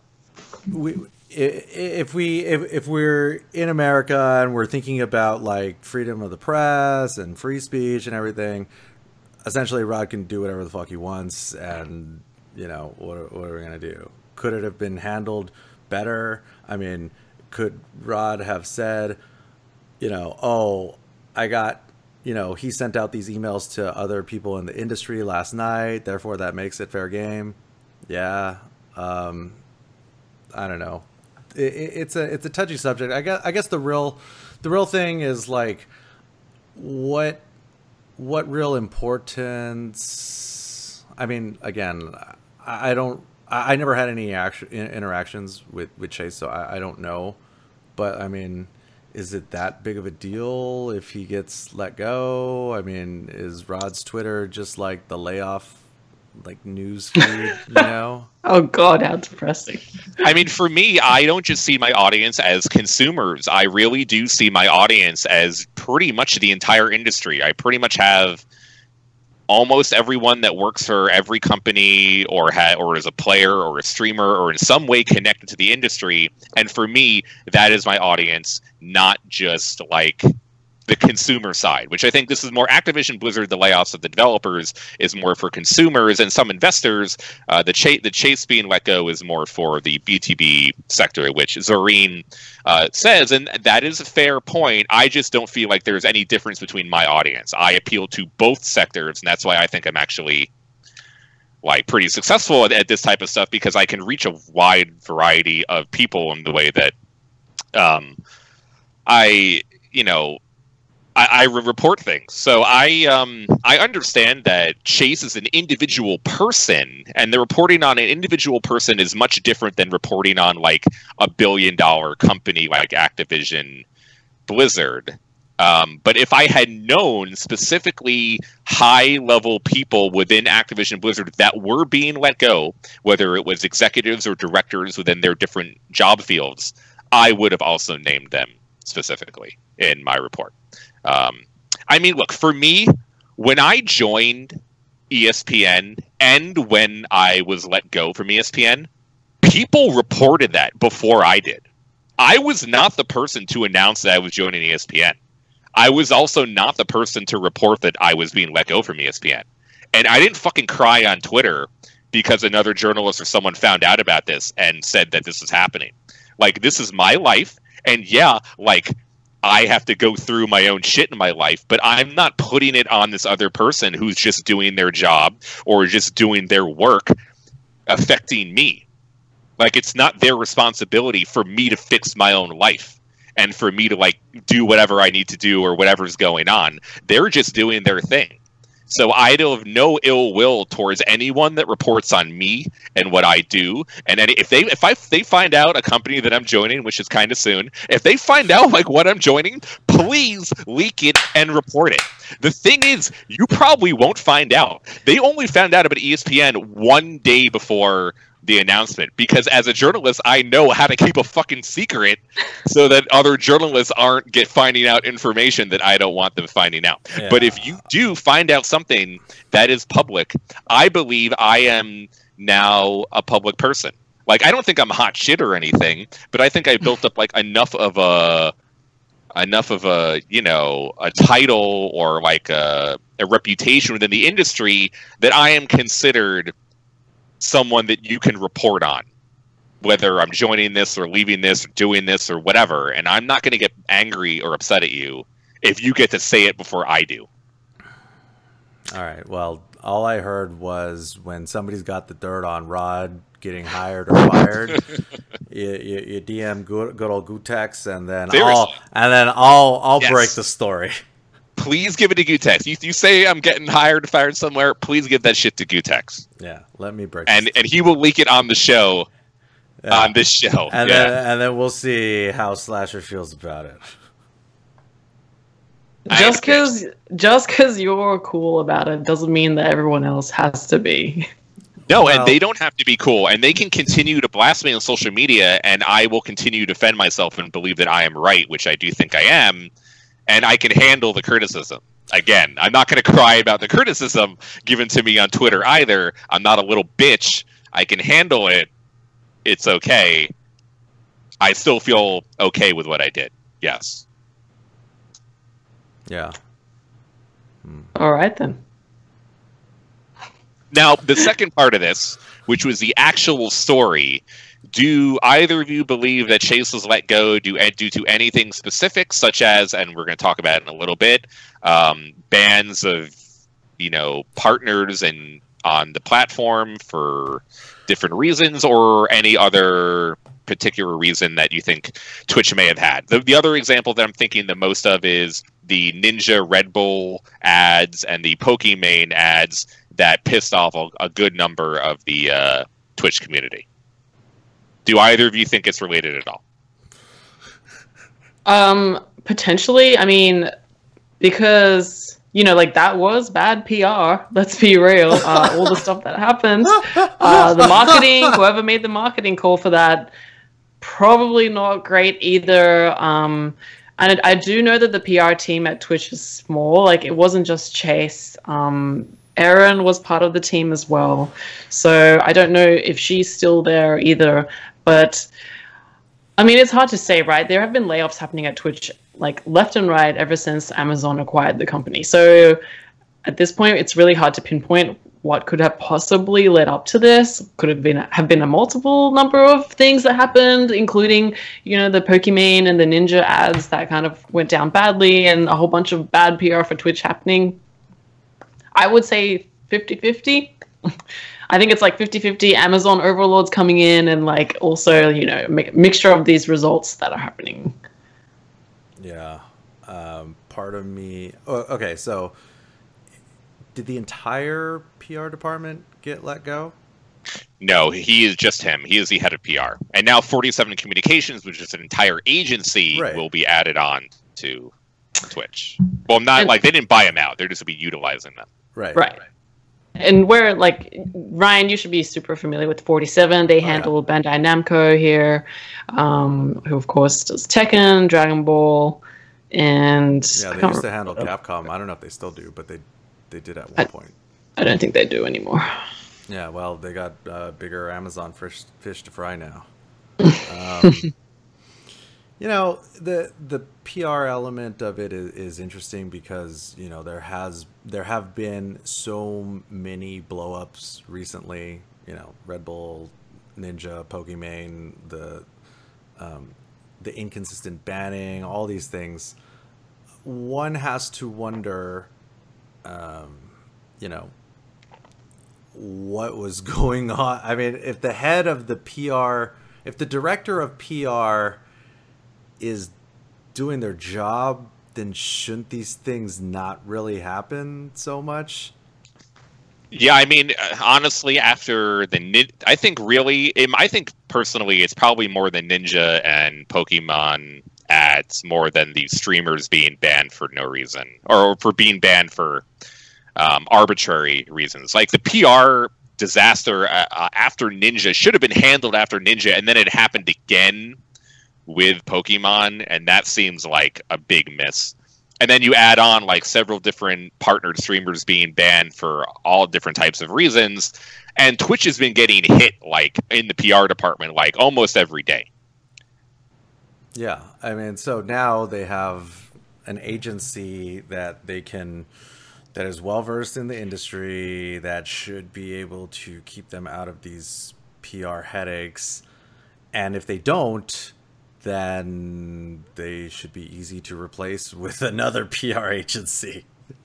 if we're in America and we're thinking about like freedom of the press and free speech and everything, essentially Rod can do whatever the fuck he wants, and what are we gonna do? Could it have been handled better? I mean, could Rod have said, oh, I got, he sent out these emails to other people in the industry last night, therefore that makes it fair game? Yeah. I don't know. It's a touchy subject. I guess the real thing is like, what real importance? I mean, again, I never had any interactions with Chase, so I don't know. But I mean, is it that big of a deal if he gets let go? I mean, is Rod's Twitter just like the layoff, like, news feed? Oh God, how depressing. I mean, for me, I don't just see my audience as consumers. I really do see my audience as pretty much the entire industry. I pretty much have almost everyone that works for every company or is a player or a streamer or in some way connected to the industry. And for me, that is my audience, not just like the consumer side, which I think this is more Activision Blizzard. The layoffs of the developers is more for consumers and some investors. The Chase being let go is more for the B2B sector, which Zareen says, and that is a fair point. I just don't feel like there's any difference between my audience. I appeal to both sectors, and that's why I think I'm actually like pretty successful at this type of stuff, because I can reach a wide variety of people in the way that I report things. So I understand that Chase is an individual person, and the reporting on an individual person is much different than reporting on like $1 billion company like Activision Blizzard. But if I had known specifically high-level people within Activision Blizzard that were being let go, whether it was executives or directors within their different job fields, I would have also named them specifically in my report. I mean, look, for me, when I joined ESPN and when I was let go from ESPN, people reported that before I did. I was not the person to announce that I was joining ESPN. I was also not the person to report that I was being let go from ESPN. And I didn't fucking cry on Twitter because another journalist or someone found out about this and said that this is happening. Like, this is my life. And yeah, like, I have to go through my own shit in my life, but I'm not putting it on this other person who's just doing their job or just doing their work affecting me. Like, it's not their responsibility for me to fix my own life and for me to like do whatever I need to do or whatever's going on. They're just doing their thing. So I have no ill will towards anyone that reports on me and what I do. And if they find out a company that I'm joining, which is kind of soon, if they find out like what I'm joining, please leak it and report it. The thing is, you probably won't find out. They only found out about ESPN one day before the announcement, because as a journalist, I know how to keep a fucking secret so that other journalists aren't finding out information that I don't want them finding out. Yeah. But if you do find out something that is public, I believe I am now a public person. Like, I don't think I'm hot shit or anything, but I think I built up like enough of a a title or like a reputation within the industry that I am considered someone that you can report on, whether I'm joining this or leaving this or doing this or whatever. And I'm not going to get angry or upset at you if you get to say it before I do. All right. Well, all I heard was when somebody's got the dirt on Rod getting hired or fired, you DM good old Gootecks, and then I'll yes. break the story. Please give it to Gootecks. You say I'm getting hired or fired somewhere, please give that shit to Gootecks. Yeah, let me break and he will leak it on the show. Yeah. On this show. And then we'll see how Slasher feels about it. Just because you're cool about it doesn't mean that everyone else has to be. No, and they don't have to be cool, and they can continue to blast me on social media, and I will continue to defend myself and believe that I am right, which I do think I am. And I can handle the criticism. Again, I'm not going to cry about the criticism given to me on Twitter either. I'm not a little bitch. I can handle it. It's okay. I still feel okay with what I did. Yes. Yeah. All right, then. Now, the second part of this, which was the actual story, do either of you believe that Chase was let go due to anything specific, such as, and we're going to talk about it in a little bit, bans of, partners and on the platform for different reasons, or any other particular reason that you think Twitch may have had? The other example that I'm thinking the most of is the Ninja Red Bull ads and the Pokimane ads that pissed off a good number of the Twitch community. Do either of you think it's related at all? Potentially. I mean, because that was bad PR. Let's be real. All the stuff that happened, the marketing, whoever made the marketing call for that, probably not great either. And I do know that the PR team at Twitch is small. Like, it wasn't just Chase. Erin was part of the team as well. So I don't know if she's still there either. But, I mean, it's hard to say, right? There have been layoffs happening at Twitch, like, left and right ever since Amazon acquired the company. So at this point, it's really hard to pinpoint what could have possibly led up to this. Could have been a multiple number of things that happened, including, the Pokimane and the Ninja ads that kind of went down badly, and a whole bunch of bad PR for Twitch happening. I would say 50-50. I think it's like 50-50 Amazon overlords coming in, and like also, a mixture of these results that are happening. Yeah. Part of me... okay, so did the entire PR department get let go? No, he is just him. He is the head of PR. And now 47 Communications, which is an entire agency, will be added on to Twitch. Well, they didn't buy them out. They're just going to be utilizing them. Right. And where, like, Ryan, you should be super familiar with 47. They handle Bandai Namco here, who, of course, does Tekken, Dragon Ball, and... Yeah, they used to handle Capcom. I don't know if they still do, but they did at one point. I don't think they do anymore. Yeah, well, they got bigger Amazon fish to fry now. The PR element of it is interesting because, there have been so many blow-ups recently, Red Bull, Ninja, Pokimane, the inconsistent banning, all these things. One has to wonder, what was going on. I mean, if the head of the PR, if the director of PR is doing their job, then shouldn't these things not really happen so much? Yeah, I mean, honestly, after I think personally, it's probably more the Ninja and Pokemon ads more than the streamers being banned for no reason, or for being banned for arbitrary reasons. Like, the PR disaster after Ninja should have been handled after Ninja, and then it happened again with Pokemon, and that seems like a big miss. And then you add on like several different partnered streamers being banned for all different types of reasons, and Twitch has been getting hit like in the PR department like almost every day. Yeah, I mean, so now they have an agency that is well versed in the industry, that should be able to keep them out of these PR headaches, and if they don't, then they should be easy to replace with another PR agency.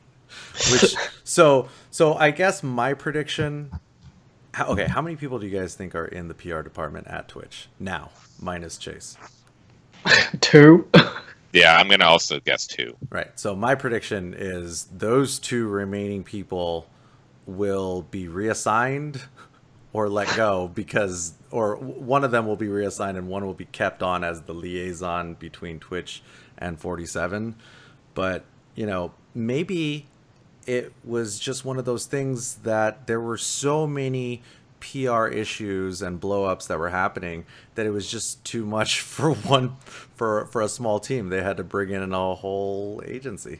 So I guess my prediction. Okay, how many people do you guys think are in the PR department at Twitch now, minus Chase? 2. Yeah, I'm gonna also guess 2. Right. So my prediction is those 2 remaining people will be reassigned or let go, or one of them will be reassigned and one will be kept on as the liaison between Twitch and 47. But, maybe it was just one of those things that there were so many PR issues and blow-ups that were happening that it was just too much for a small team. They had to bring in a whole agency.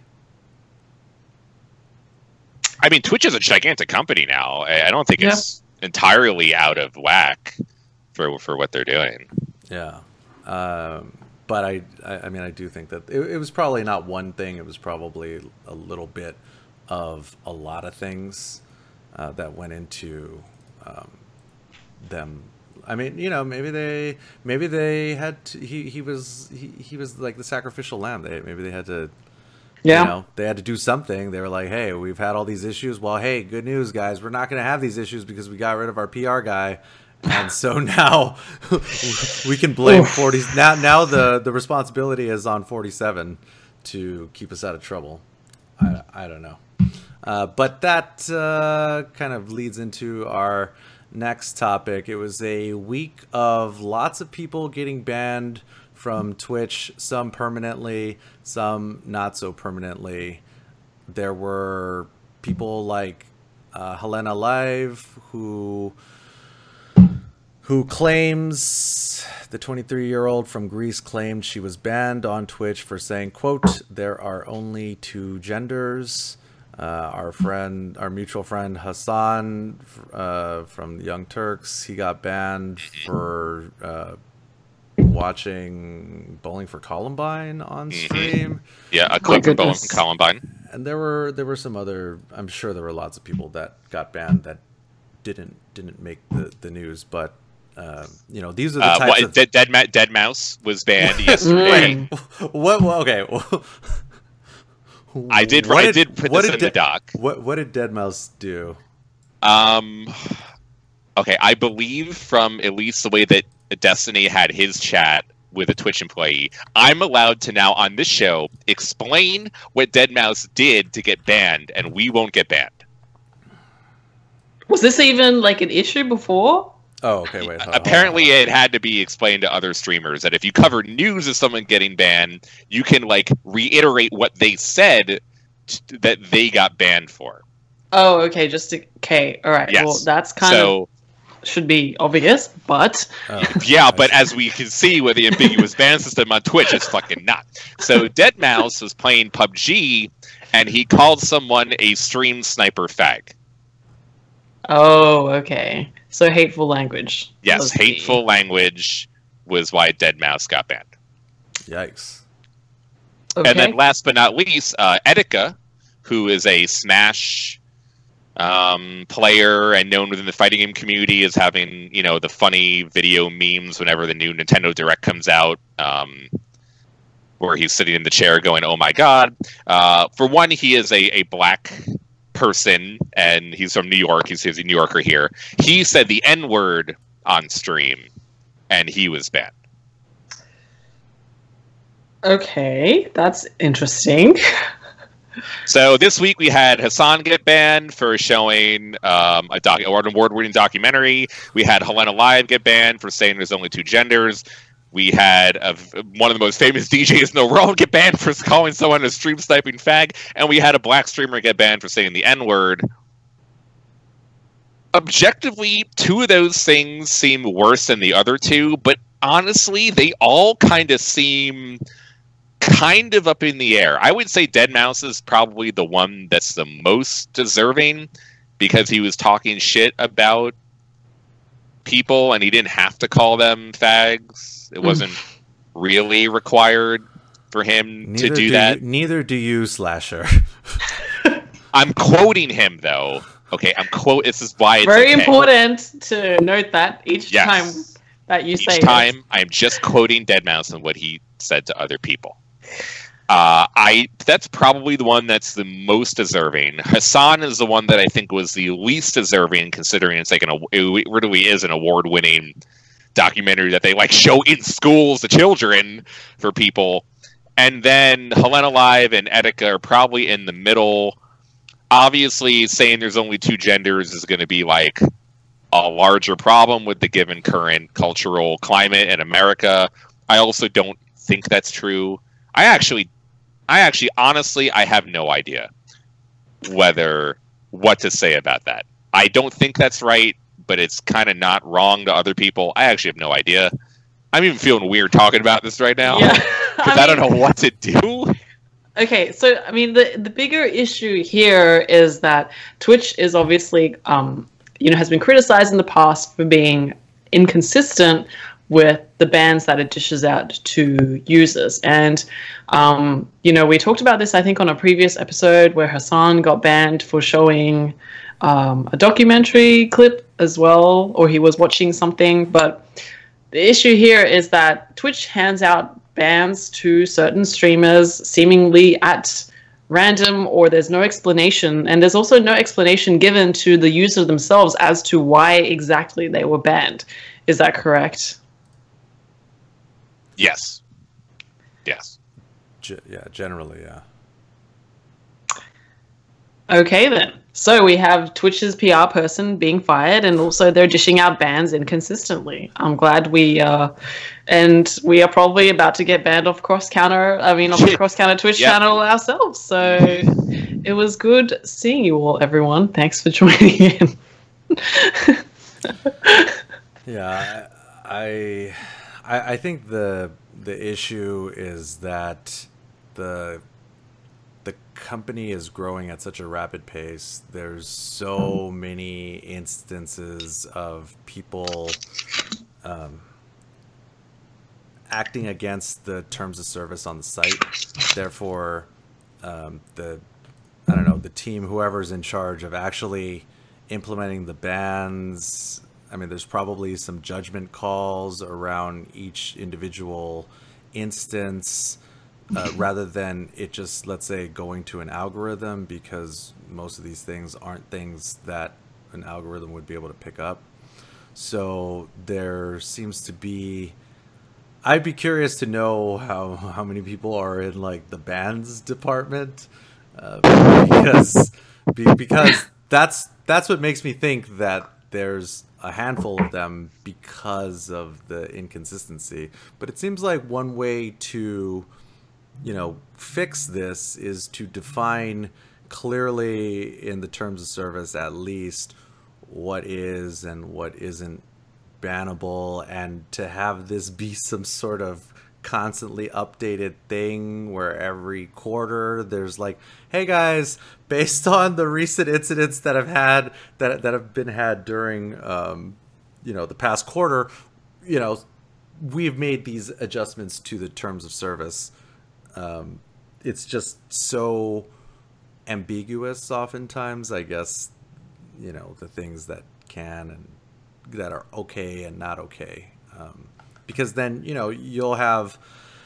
I mean, Twitch is a gigantic company now. I don't think it's entirely out of whack for what they're doing. Yeah. But I mean, I do think that it was probably not one thing. It was probably a little bit of a lot of things. that went into them. I mean, maybe they had to, he was like the sacrificial lamb. Maybe they had to. Yeah. They had to do something. They were like, hey, we've had all these issues. Well, hey, good news, guys. We're not going to have these issues because we got rid of our PR guy. And so now we can blame 40. Now the responsibility is on 47 to keep us out of trouble. I don't know. But that kind of leads into our next topic. It was a week of lots of people getting banned from Twitch, some permanently, some not so permanently. There were people like Helena Live, who claims, the 23-year-old from Greece claimed she was banned on Twitch for saying, quote, "There are only two genders." Our mutual friend Hassan from the Young Turks, he got banned for watching Bowling for Columbine on stream. Yeah, a clip from Bowling for Columbine. And there were some other. I'm sure there were lots of people that got banned that didn't make the news. But these are the types of Dead Mouse was banned yesterday. What? Okay. I did put this in the doc. What did Dead Mouse do? Okay, I believe from at least the way that Destiny had his chat with a Twitch employee, I'm allowed to now on this show explain what Dead Mouse did to get banned, and we won't get banned. Was this even like an issue before? Oh, okay, wait. Apparently, it had to be explained to other streamers that if you cover news of someone getting banned, you can like reiterate what they said that they got banned for. Oh, okay. Okay. All right. Yes. Well, that's kind of should be obvious, but yeah, but as we can see with the ambiguous ban system on Twitch, it's fucking not. So Dead Mouse was playing PUBG, and he called someone a stream sniper fag. Oh, okay. So hateful language. Yes, hateful language was why Dead Mouse got banned. Yikes. Okay. And then last but not least, Etika, who is a Smash player and known within the fighting game community as having, the funny video memes whenever the new Nintendo Direct comes out, where he's sitting in the chair going, "Oh my god." For one, he is a black person, and he's from New York. He's a New Yorker here. He said the N-word on stream, and he was banned. Okay, that's interesting. So this week we had Hassan get banned for showing an award-winning documentary. We had Helena Live get banned for saying there's only two genders. We had one of the most famous DJs in the world get banned for calling someone a stream sniping fag. And we had a black streamer get banned for saying the N-word. Objectively, two of those things seem worse than the other two, but honestly, they all kind of seem kind of up in the air. I would say Dead Mouse is probably the one that's the most deserving because he was talking shit about people and he didn't have to call them fags. It wasn't really required for him to do that. Neither do you, Slasher. I'm quoting him, though. Okay, this is why it's very important to note that each time that you say each time, I'm just quoting Dead Mouse and what he said to other people. That's probably the one that's the most deserving. Hassan is the one that I think was the least deserving, considering it's like it really is an award-winning documentary that they like show in schools to children for people. And then Helena Live and Etika are probably in the middle. Obviously, saying there's only two genders is going to be like a larger problem with the given current cultural climate in America. I also don't think that's true. I actually, honestly, I have no idea what to say about that. I don't think that's right, but it's kind of not wrong to other people. I actually have no idea. I'm even feeling weird talking about this right now. Yeah. Because I don't know what to do. Okay, so, I mean, the bigger issue here is that Twitch is obviously, has been criticized in the past for being inconsistent with the bans that it dishes out to users. And, we talked about this, I think, on a previous episode where Hassan got banned for showing a documentary clip as well, or he was watching something. But the issue here is that Twitch hands out bans to certain streamers seemingly at random, or there's no explanation, and there's also no explanation given to the user themselves as to why exactly they were banned. Is that correct? Yes. Yeah, generally, yeah. Okay, then. So we have Twitch's PR person being fired, and also they're dishing out bans inconsistently. I'm glad and we are probably about to get banned off the Cross Counter Twitch channel ourselves. So it was good seeing you all, everyone. Thanks for joining in. Yeah, I think the issue is that the company is growing at such a rapid pace. There's so many instances of people acting against the terms of service on the site. Therefore, the team, whoever's in charge of actually implementing the bans, I mean, there's probably some judgment calls around each individual instance. Rather than it just, let's say, going to an algorithm, because most of these things aren't things that an algorithm would be able to pick up. So there seems to be... I'd be curious to know how many people are in, like, the bans department, because that's what makes me think that there's a handful of them because of the inconsistency. But it seems like one way to... fix this is to define clearly in the terms of service at least what is and what isn't bannable, and to have this be some sort of constantly updated thing where every quarter there's like, hey guys, based on the recent incidents that have been had during the past quarter, we've made these adjustments to the terms of service. It's just so ambiguous oftentimes, I guess, the things that can and that are okay and not okay. Because then, you'll have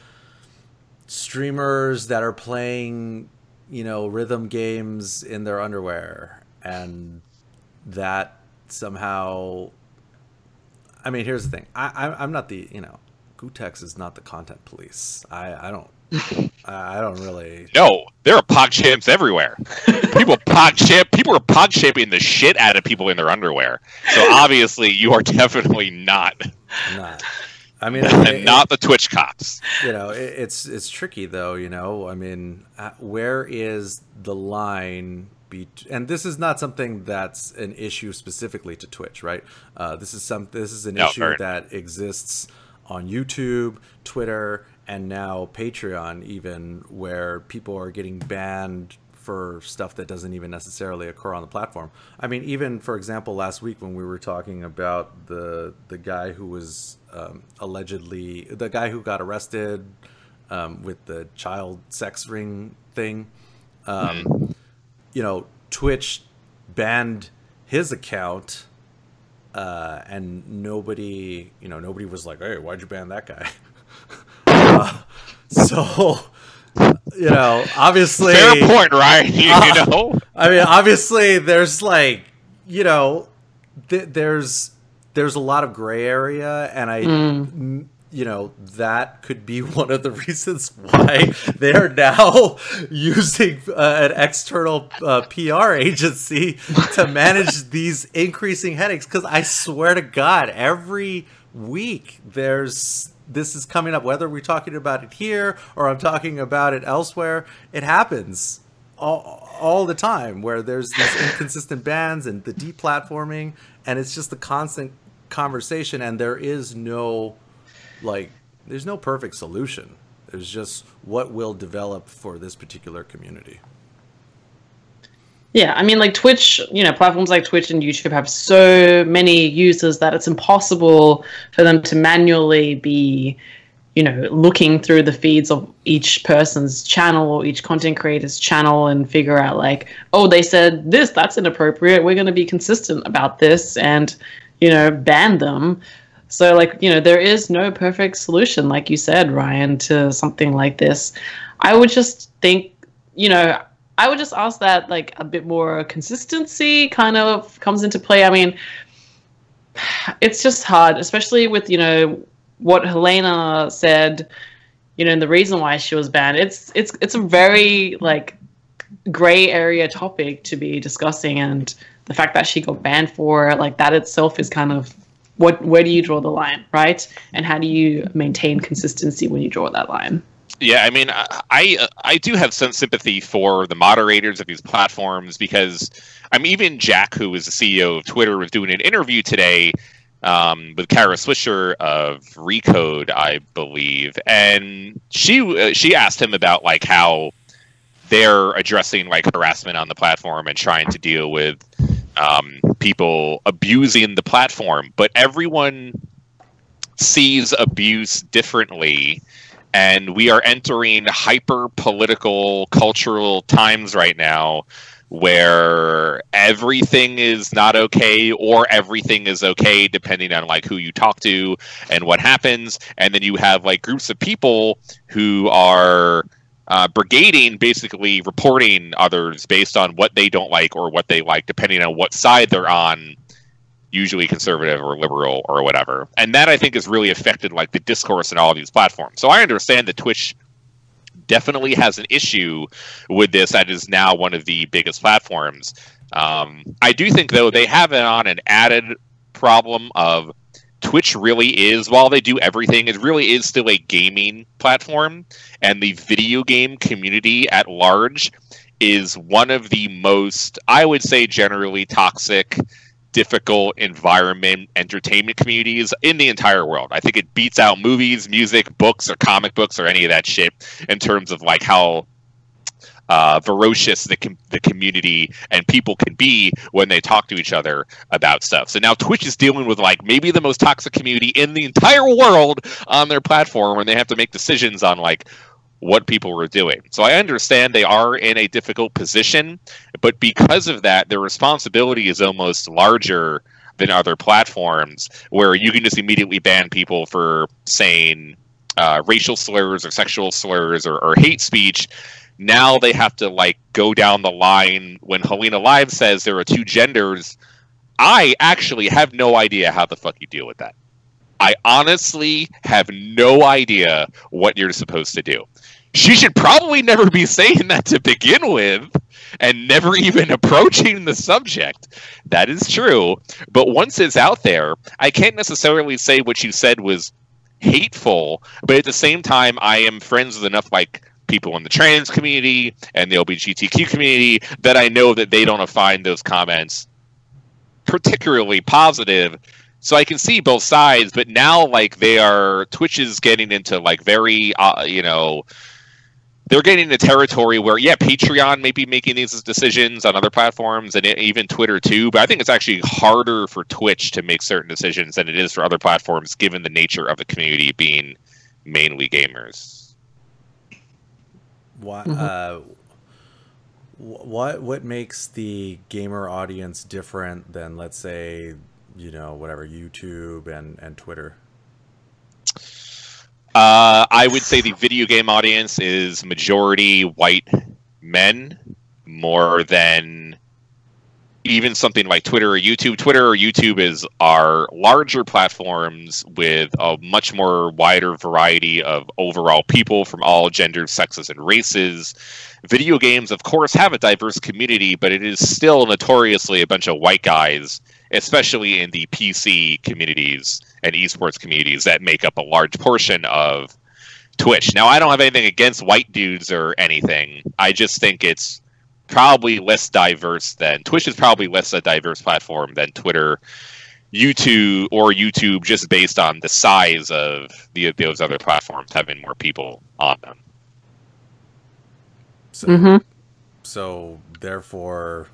streamers that are playing, rhythm games in their underwear, and that somehow, I mean, here's the thing. I'm not the, Gootecks is not the content police. I don't really. No, there are PogChamps everywhere. People are PogChamping the shit out of people in their underwear. So obviously, you are definitely not. I mean, not the Twitch cops. It's tricky though. I mean, where is the line? And this is not something that's an issue specifically to Twitch, right? This is an issue that exists on YouTube, Twitter, and now Patreon, even, where people are getting banned for stuff that doesn't even necessarily occur on the platform. I mean, even, for example, last week when we were talking about the guy who was the guy who got arrested with the child sex ring thing, Twitch banned his account, and nobody was like, hey, why'd you ban that guy? So, obviously... Fair point, Ryan, I mean, obviously, there's like, there's a lot of gray area, and that could be one of the reasons why they're now using an external PR agency to manage these increasing headaches. Because I swear to God, every week this is coming up, whether we're talking about it here or I'm talking about it elsewhere. It happens all the time where there's these inconsistent bans and the deplatforming, and it's just the constant conversation, and there's no perfect solution. There's just what will develop for this particular community. Yeah, I mean, like Twitch, platforms like Twitch and YouTube have so many users that it's impossible for them to manually be, looking through the feeds of each person's channel or each content creator's channel and figure out like, oh, they said this, that's inappropriate. We're going to be consistent about this and, ban them. So like, there is no perfect solution, like you said, Ryan, to something like this. I would just think, I would just ask that like a bit more consistency kind of comes into play. I mean, it's just hard, especially with, what Helena said, and the reason why she was banned. It's a very like gray area topic to be discussing, and the fact that she got banned for like that itself is kind of where do you draw the line, right? And how do you maintain consistency when you draw that line? Yeah, I mean, I do have some sympathy for the moderators of these platforms because, even Jack, who is the CEO of Twitter, was doing an interview today with Kara Swisher of Recode, I believe, and she asked him about like how they're addressing like harassment on the platform and trying to deal with people abusing the platform, but everyone sees abuse differently. And we are entering hyper-political, cultural times right now where everything is not okay or everything is okay depending on like who you talk to and what happens. And then you have like groups of people who are brigading, basically reporting others based on what they don't like or what they like, depending on what side they're on, usually conservative or liberal or whatever. And that I think has really affected like the discourse in all of these platforms. So I understand that Twitch definitely has an issue with this. That is now one of the biggest platforms. I do think though they have it on an added problem of Twitch really is, while they do everything, it really is still a gaming platform, and the video game community at large is one of the most, I would say, generally toxic, difficult environment entertainment communities in the entire world. I think it beats out movies, music, books, or comic books, or any of that shit in terms of like how ferocious the community and people can be when they talk to each other about stuff. So now Twitch is dealing with like maybe the most toxic community in the entire world on their platform, and they have to make decisions on like what people were doing. So I understand they are in a difficult position, but because of that, their responsibility is almost larger than other platforms where you can just immediately ban people for saying racial slurs or sexual slurs or hate speech. Now they have to like go down the line. When Helena Live says there are two genders, I actually have no idea how the fuck you deal with that. I honestly have no idea what you're supposed to do. She should probably never be saying that to begin with and never even approaching the subject. That is true. But once it's out there, I can't necessarily say what you said was hateful, but at the same time, I am friends with enough like people in the trans community and the LGBTQ community that I know that they don't find those comments particularly positive. So I can see both sides, but now like Twitch is getting into like very, they're getting into territory where, yeah, Patreon may be making these decisions on other platforms and even Twitter too, but I think it's actually harder for Twitch to make certain decisions than it is for other platforms, given the nature of the community being mainly gamers. What makes the gamer audience different than, let's say, YouTube and Twitter? I would say the video game audience is majority white men more than even something like Twitter or YouTube. Twitter or YouTube are larger platforms with a much more wider variety of overall people from all genders, sexes, and races. Video games, of course, have a diverse community, but it is still notoriously a bunch of white guys, especially in the PC communities and esports communities that make up a large portion of Twitch. Now, I don't have anything against white dudes or anything. I just think it's probably less diverse than Twitch is probably less a diverse platform than Twitter, YouTube, just based on the size of those other platforms having more people on them. So therefore,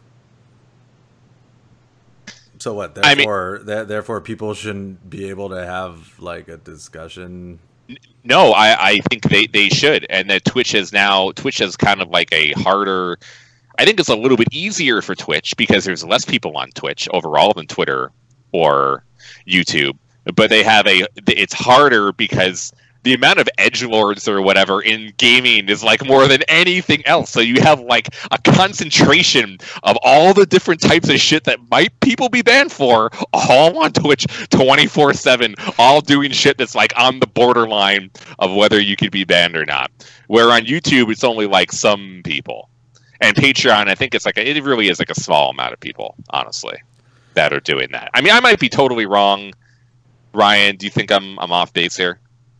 what? Therefore, therefore, people shouldn't be able to have like a discussion No, I think they should, and that Twitch has kind of like a harder. I think it's a little bit easier for Twitch because there's less people on Twitch overall than Twitter or YouTube, but it's harder because the amount of edgelords or whatever in gaming is like more than anything else. So you have like a concentration of all the different types of shit that might people be banned for, all on Twitch 24/7, all doing shit that's like on the borderline of whether you could be banned or not. Where on YouTube it's only like some people. And Patreon, I think it really is like a small amount of people, honestly, that are doing that. I mean, I might be totally wrong. Ryan, do you think I'm off base here?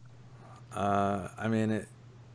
I mean,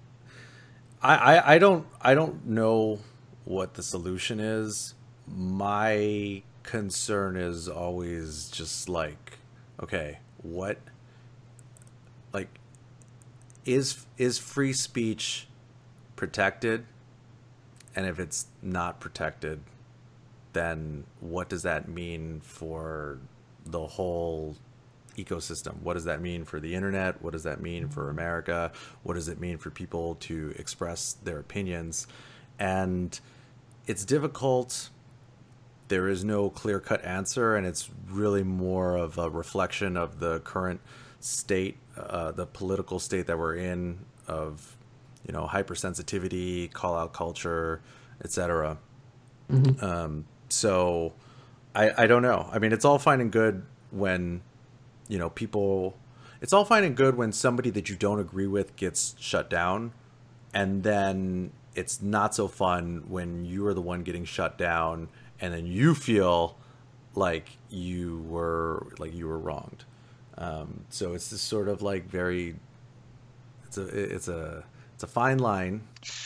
I don't know what the solution is. My concern is always just like, okay, what, like, is free speech protected? And if it's not protected, then what does that mean for the whole ecosystem? What does that mean for the internet? What does that mean for America? What does it mean for people to express their opinions? And it's difficult. There is no clear-cut answer, and it's really more of a reflection of the current state, the political state that we're in, of, you know, hypersensitivity, call-out culture, etc. Mm-hmm. So I don't know. I mean, it's all fine and good when, you know, it's all fine and good when somebody that you don't agree with gets shut down, and then it's not so fun when you are the one getting shut down and then you feel like you were wronged. So it's this sort of like it's a fine line.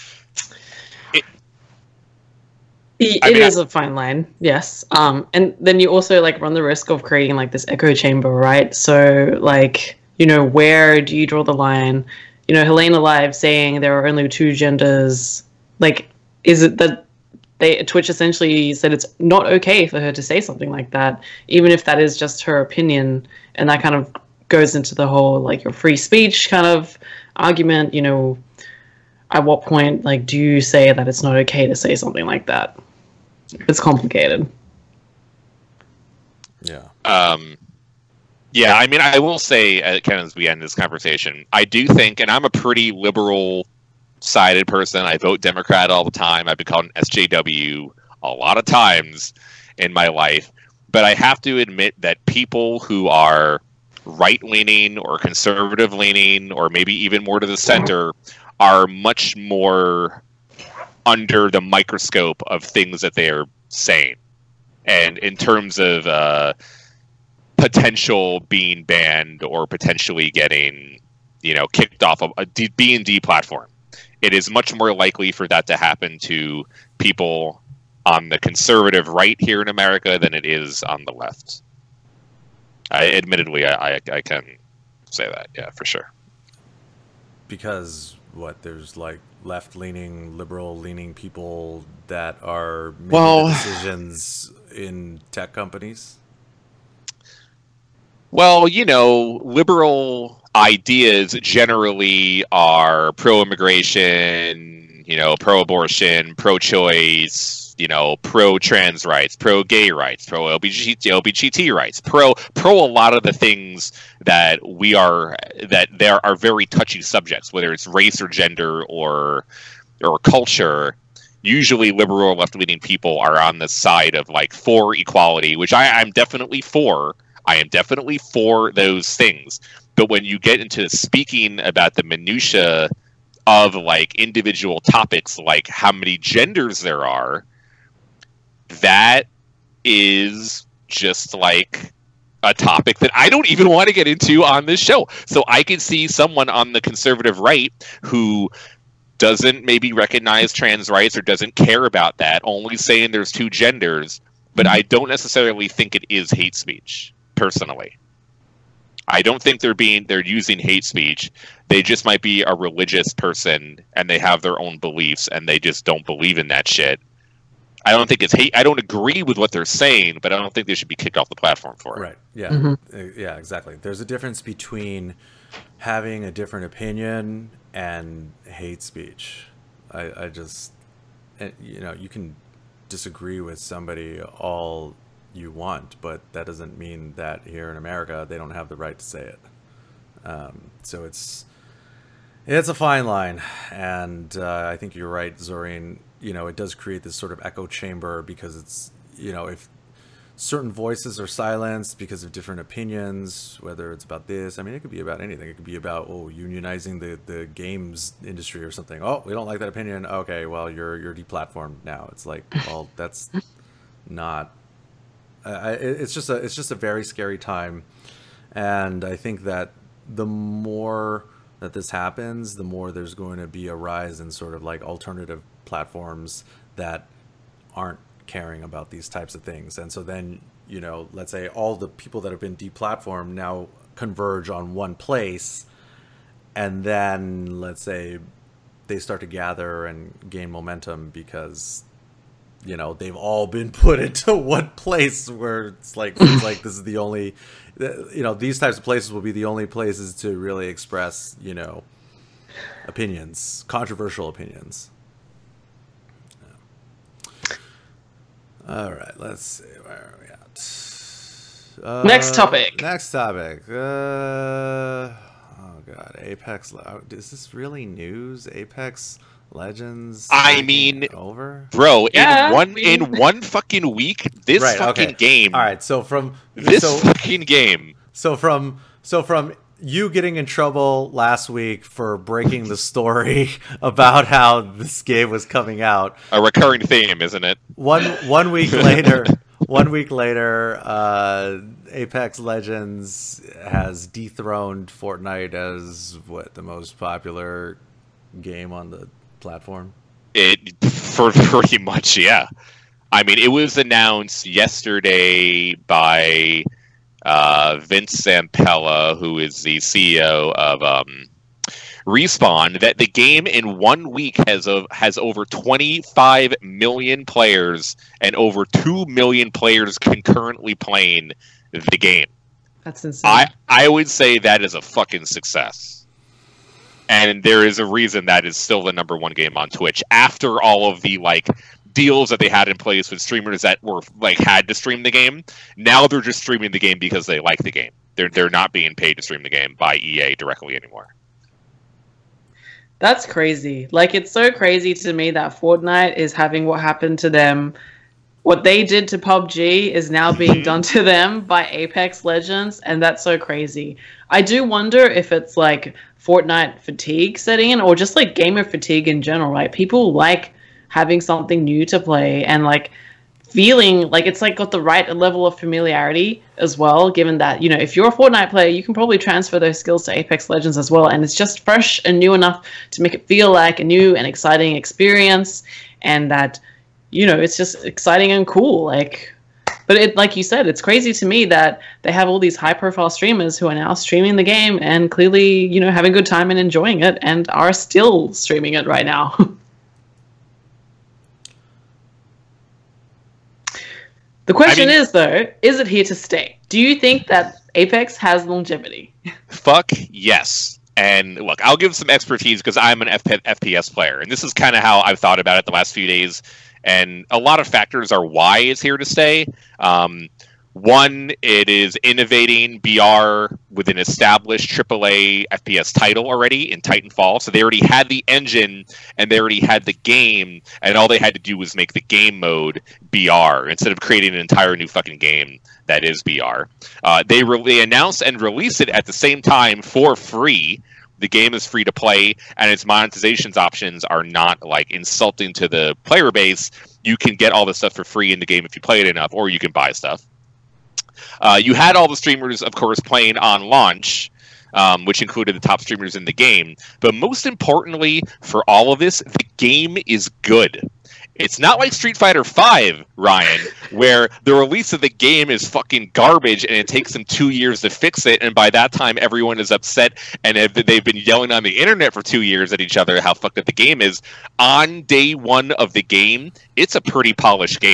It is a fine line, yes. And then you also like run the risk of creating like this echo chamber, right? So like, you know, where do you draw the line? You know, Helena Live saying there are only two genders. Like, is it that Twitch essentially said it's not okay for her to say something like that, even if that is just her opinion, and that kind of goes into the whole like your free speech kind of argument. You know, at what point like do you say that it's not okay to say something like that? It's complicated. Yeah. Yeah, I mean, I will say, kind of as we end this conversation, I do think, and I'm a pretty liberal-sided person. I vote Democrat all the time. I've been called an SJW a lot of times in my life. But I have to admit that people who are right-leaning or conservative-leaning, or maybe even more to the center, are much more under the microscope of things that they are saying. And in terms of potential being banned or potentially getting, you know, kicked off of a B&D platform, it is much more likely for that to happen to people on the conservative right here in America than it is on the left. Admittedly, I can say that, yeah, for sure. Because there's like left-leaning, liberal-leaning people that are making the decisions in tech companies? Well, you know, liberal ideas generally are pro-immigration, you know, pro-abortion, pro-choice, you know, pro-trans rights, pro-gay rights, pro-LGBT rights, pro a lot of the things that there are very touchy subjects, whether it's race or gender or culture. Usually liberal or left-leaning people are on the side of like for equality, which I'm definitely for. I am definitely for those things. But when you get into speaking about the minutia of like individual topics, like how many genders there are, that is just like a topic that I don't even want to get into on this show. So I can see someone on the conservative right who doesn't maybe recognize trans rights or doesn't care about that, only saying there's two genders. But I don't necessarily think it is hate speech. Personally, I don't think they're using hate speech. They just might be a religious person and they have their own beliefs and they just don't believe in that shit. I don't think it's hate. I don't agree with what they're saying, but I don't think they should be kicked off the platform for it. Right. Yeah. Yeah, exactly. There's a difference between having a different opinion and hate speech. I just, you can disagree with somebody all you want, but that doesn't mean that here in America they don't have the right to say it. So it's a fine line, and I think you're right, Zorine. It does create this sort of echo chamber because it's, if certain voices are silenced because of different opinions, whether it's about this, it could be about anything. It could be about unionizing the games industry or something. Oh, we don't like that opinion. Okay, well, you're deplatformed now. It's like, well, that's not. It's just a very scary time, and I think that the more that this happens, the more there's going to be a rise in sort of like alternative platforms that aren't caring about these types of things. And so then, let's say all the people that have been deplatformed now converge on one place, and then let's say they start to gather and gain momentum because they've all been put into one place where it's like this is the only, these types of places will be the only places to really express, opinions, controversial opinions. All right, let's see, where are we at? Next topic. Oh god, Apex. Is this really news? Apex Legends. Over, bro. Yeah, in one fucking week, this game. All right, so from you getting in trouble last week for breaking the story about how this game was coming out. A recurring theme, isn't it? One week later, Apex Legends has dethroned Fortnite as the most popular game on the platform. For pretty much, yeah. It was announced yesterday by Vince Zampella, who is the CEO of Respawn, that the game in 1 week has over 25 million players and over 2 million players concurrently playing the game. That's insane. I would say that is a fucking success. And there is a reason that is still the number one game on Twitch after all of the deals that they had in place with streamers that were had to stream the game. Now they're just streaming the game because they like the game. They're not being paid to stream the game by EA directly anymore. That's crazy. It's so crazy to me that Fortnite is having what happened to them. What they did to PUBG is now being done to them by Apex Legends, and that's so crazy. I do wonder if it's Fortnite fatigue setting in, or just gamer fatigue in general, right? People like having something new to play and feeling it's got the right level of familiarity as well, given that if you're a Fortnite player, you can probably transfer those skills to Apex Legends as well, and it's just fresh and new enough to make it feel like a new and exciting experience, and that it's just exciting and cool. But it, like you said, it's crazy to me that they have all these high-profile streamers who are now streaming the game and clearly having a good time and enjoying it, and are still streaming it right now. The question is, though, is it here to stay? Do you think that Apex has longevity? Fuck yes. And look, I'll give some expertise because I'm an FPS player, and this is kind of how I've thought about it the last few days. And a lot of factors are why it's here to stay. One, it is innovating BR with an established AAA FPS title already in Titanfall. So they already had the engine and they already had the game, and all they had to do was make the game mode BR instead of creating an entire new fucking game that is BR. They announced and released it at the same time for free. The game is free to play, and its monetizations options are not insulting to the player base. You can get all the stuff for free in the game if you play it enough, or you can buy stuff. You had all the streamers, of course, playing on launch, which included the top streamers in the game. But most importantly, for all of this, the game is good. It's not like Street Fighter V, Ryan, where the release of the game is fucking garbage and it takes them 2 years to fix it, and by that time everyone is upset and they've been yelling on the internet for 2 years at each other how fucked up the game is. On day one of the game, it's a pretty polished game.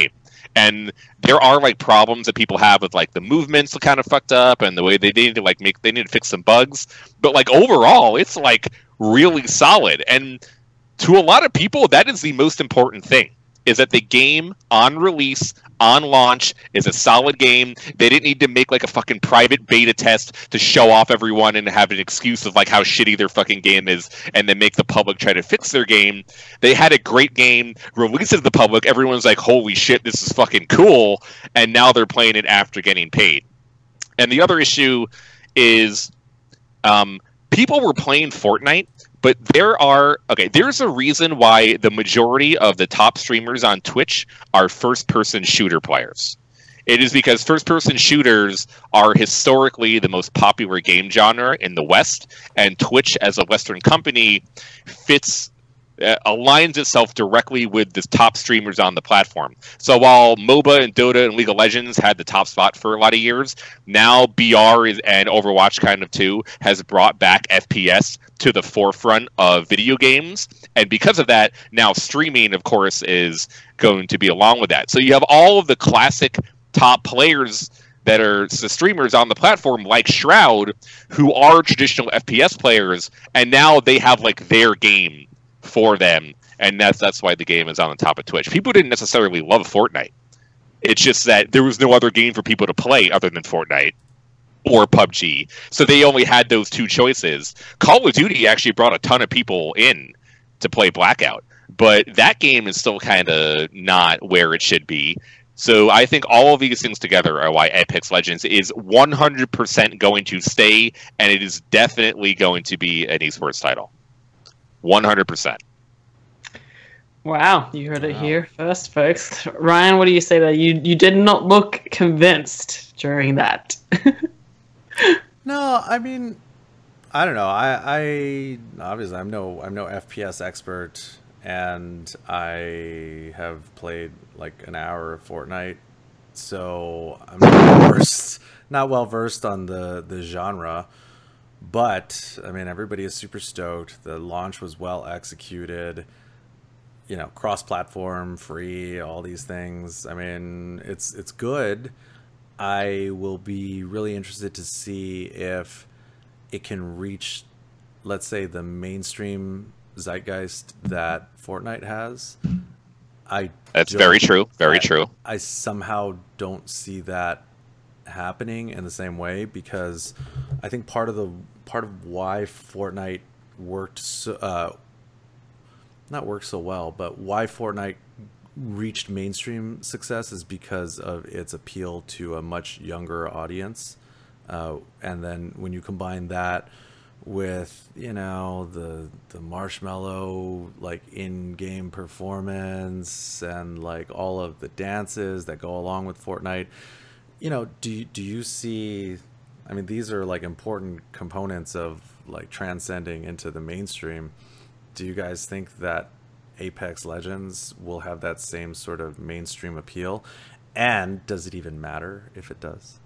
And there are like problems that people have with like the movements are kind of fucked up and the way they need to like they need to fix some bugs. But like overall, it's like really solid. And to a lot of people, that is the most important thing, is that the game on release, on launch, is a solid game. They didn't need to make like a fucking private beta test to show off everyone and have an excuse of like how shitty their fucking game is and then make the public try to fix their game. They had a great game, released it to the public, everyone's like, holy shit, this is fucking cool, and now they're playing it after getting paid. And the other issue is people were playing Fortnite, but there's a reason why the majority of the top streamers on Twitch are first-person shooter players. It is because first-person shooters are historically the most popular game genre in the West, and Twitch, as a Western company, aligns itself directly with the top streamers on the platform. So while MOBA and Dota and League of Legends had the top spot for a lot of years, now BR and Overwatch kind of too has brought back FPS to the forefront of video games. And because of that, now streaming, of course, is going to be along with that. So you have all of the classic top players that are the streamers on the platform, like Shroud, who are traditional FPS players, and now they have like their game for them, and that's why the game is on the top of Twitch. People didn't necessarily love Fortnite. It's just that there was no other game for people to play other than Fortnite or PUBG, so they only had those two choices. Call of Duty actually brought a ton of people in to play Blackout, but that game is still kind of not where it should be. So I think all of these things together are why Apex Legends is 100% going to stay, and it is definitely going to be an esports title. 100%. Wow, you heard it here first, folks. Ryan, what do you say that you did not look convinced during that? No, I mean, I don't know. I obviously I'm no FPS expert, and I have played like an hour of Fortnite, so I'm not well versed on the genre. But I mean, everybody is super stoked. The launch was well executed. You know, cross-platform, free, all these things. I mean, it's good. I will be really interested to see if it can reach, let's say, the mainstream zeitgeist that Fortnite has. That's very true. Very true. I somehow don't see that happening in the same way, because I think part of why Fortnite not worked so well, but why Fortnite reached mainstream success is because of its appeal to a much younger audience. And then when you combine that with, you know, the Marshmallow like in-game performance and like all of the dances that go along with Fortnite, you know, do you see, I mean, these are like important components of like transcending into the mainstream. Do you guys think that Apex Legends will have that same sort of mainstream appeal? And does it even matter if it does?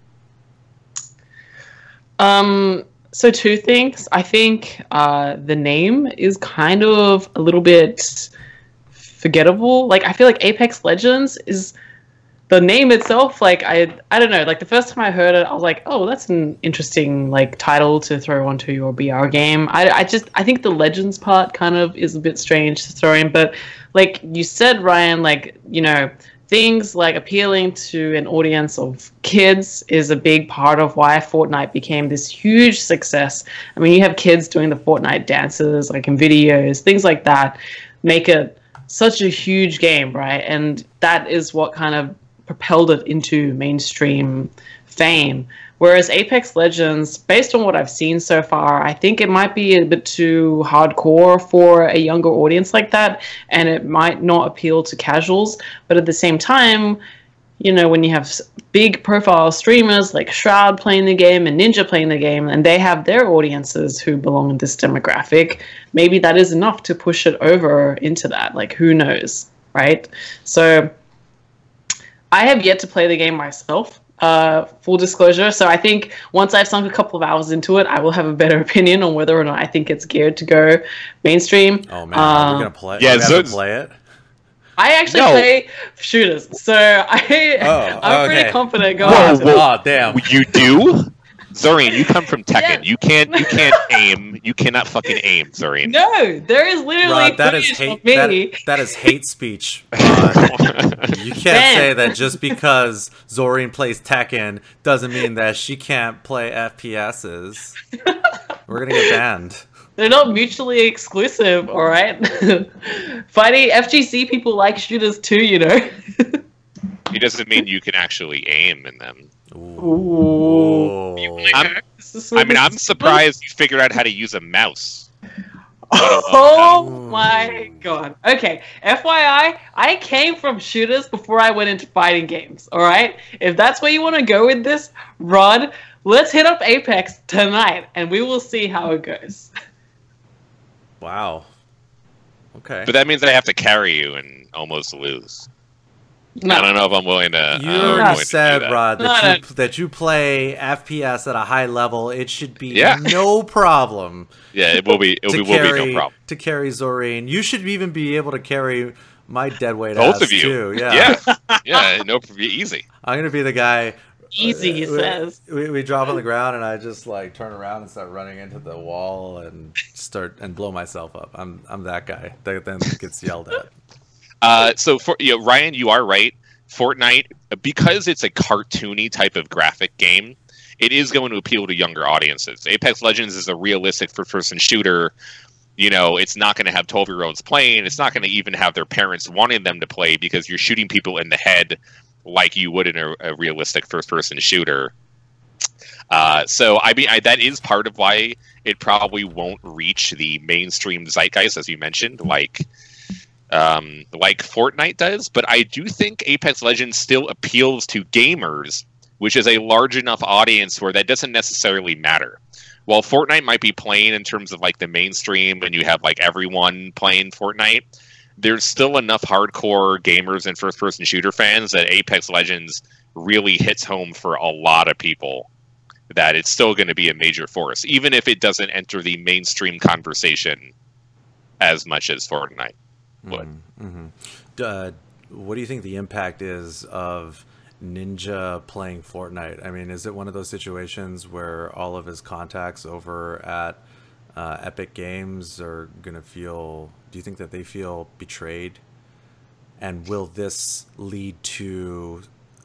So two things. I think the name is kind of a little bit forgettable. Like, I feel like Apex Legends is the name itself. Like, I don't know. Like, the first time I heard it, I was like, oh, that's an interesting like title to throw onto your BR game. I think the Legends part kind of is a bit strange to throw in. But like you said, Ryan, like, you know, things like appealing to an audience of kids is a big part of why Fortnite became this huge success. I mean, you have kids doing the Fortnite dances, like in videos, things like that, make it such a huge game, right? And that is what kind of propelled it into mainstream fame. Whereas Apex Legends, based on what I've seen so far, I think it might be a bit too hardcore for a younger audience like that, and it might not appeal to casuals. But at the same time, you know, when you have big profile streamers like Shroud playing the game and Ninja playing the game, and they have their audiences who belong in this demographic, maybe that is enough to push it over into that. Like, who knows, right? So I have yet to play the game myself, full disclosure. So I think once I've sunk a couple of hours into it, I will have a better opinion on whether or not I think it's geared to go mainstream. Oh man, we're gonna play. Yeah, we're gonna play it. I actually No. play shooters, so I'm pretty confident going Whoa, into whoa. Oh, damn. You do? Zorian, you come from Tekken. Yes. You can't aim. You cannot fucking aim, Zorian. No, there is literally Rod, that is footage of hate. me. That is hate speech. Rod. You can't Ben. say that just because Zorian plays Tekken doesn't mean that she can't play FPSs. We're gonna get banned. They're not mutually exclusive, all right? Fighting FGC people like shooters too, you know. It doesn't mean you can actually aim in them. Ooh. I'm surprised you figured out how to use a mouse. Oh my god. Okay, FYI, I came from shooters before I went into fighting games, alright? If that's where you want to go with this, Rod, let's hit up Apex tonight and we will see how it goes. Wow. Okay. But that means I have to carry you and almost lose. No. I don't know if I'm willing to. You I'm willing already to said, do that. Rod, No, that, no. that you play FPS at a high level. It should be Yeah. no problem. Yeah, it will be. It will be no problem. To carry Zorian. You should even be able to carry my deadweight Both ass of you. too. Yeah. Yeah. No, easy. I'm gonna be the guy. Easy, he says. We drop on the ground and I just like turn around and start running into the wall and start and blow myself up. I'm that guy that then gets yelled at. So for Ryan, you are right. Fortnite, because it's a cartoony type of graphic game, it is going to appeal to younger audiences. Apex Legends is a realistic first-person shooter. You know, it's not going to have 12-year-olds playing. It's not going to even have their parents wanting them to play because you're shooting people in the head like you would in a realistic first-person shooter. So, I mean, that is part of why it probably won't reach the mainstream zeitgeist, as you mentioned, like Fortnite does. But I do think Apex Legends still appeals to gamers, which is a large enough audience where that doesn't necessarily matter. While Fortnite might be playing in terms of like the mainstream and you have like everyone playing Fortnite, there's still enough hardcore gamers and first-person shooter fans that Apex Legends really hits home for a lot of people, that it's still going to be a major force, even if it doesn't enter the mainstream conversation as much as Fortnite would. What do you think the impact is of Ninja playing Fortnite? I mean, is it one of those situations where all of his contacts over at Epic Games are going to feel... Do you think that they feel betrayed? And will this lead to,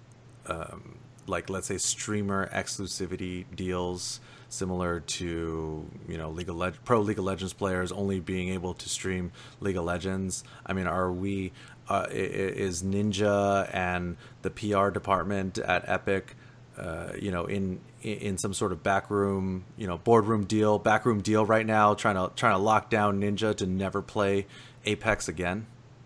like, let's say, streamer exclusivity deals similar to, you know, pro League of Legends players only being able to stream League of Legends? I mean, are we... is Ninja and the PR department at Epic, you know, in some sort of backroom deal right now, trying to lock down Ninja to never play Apex again?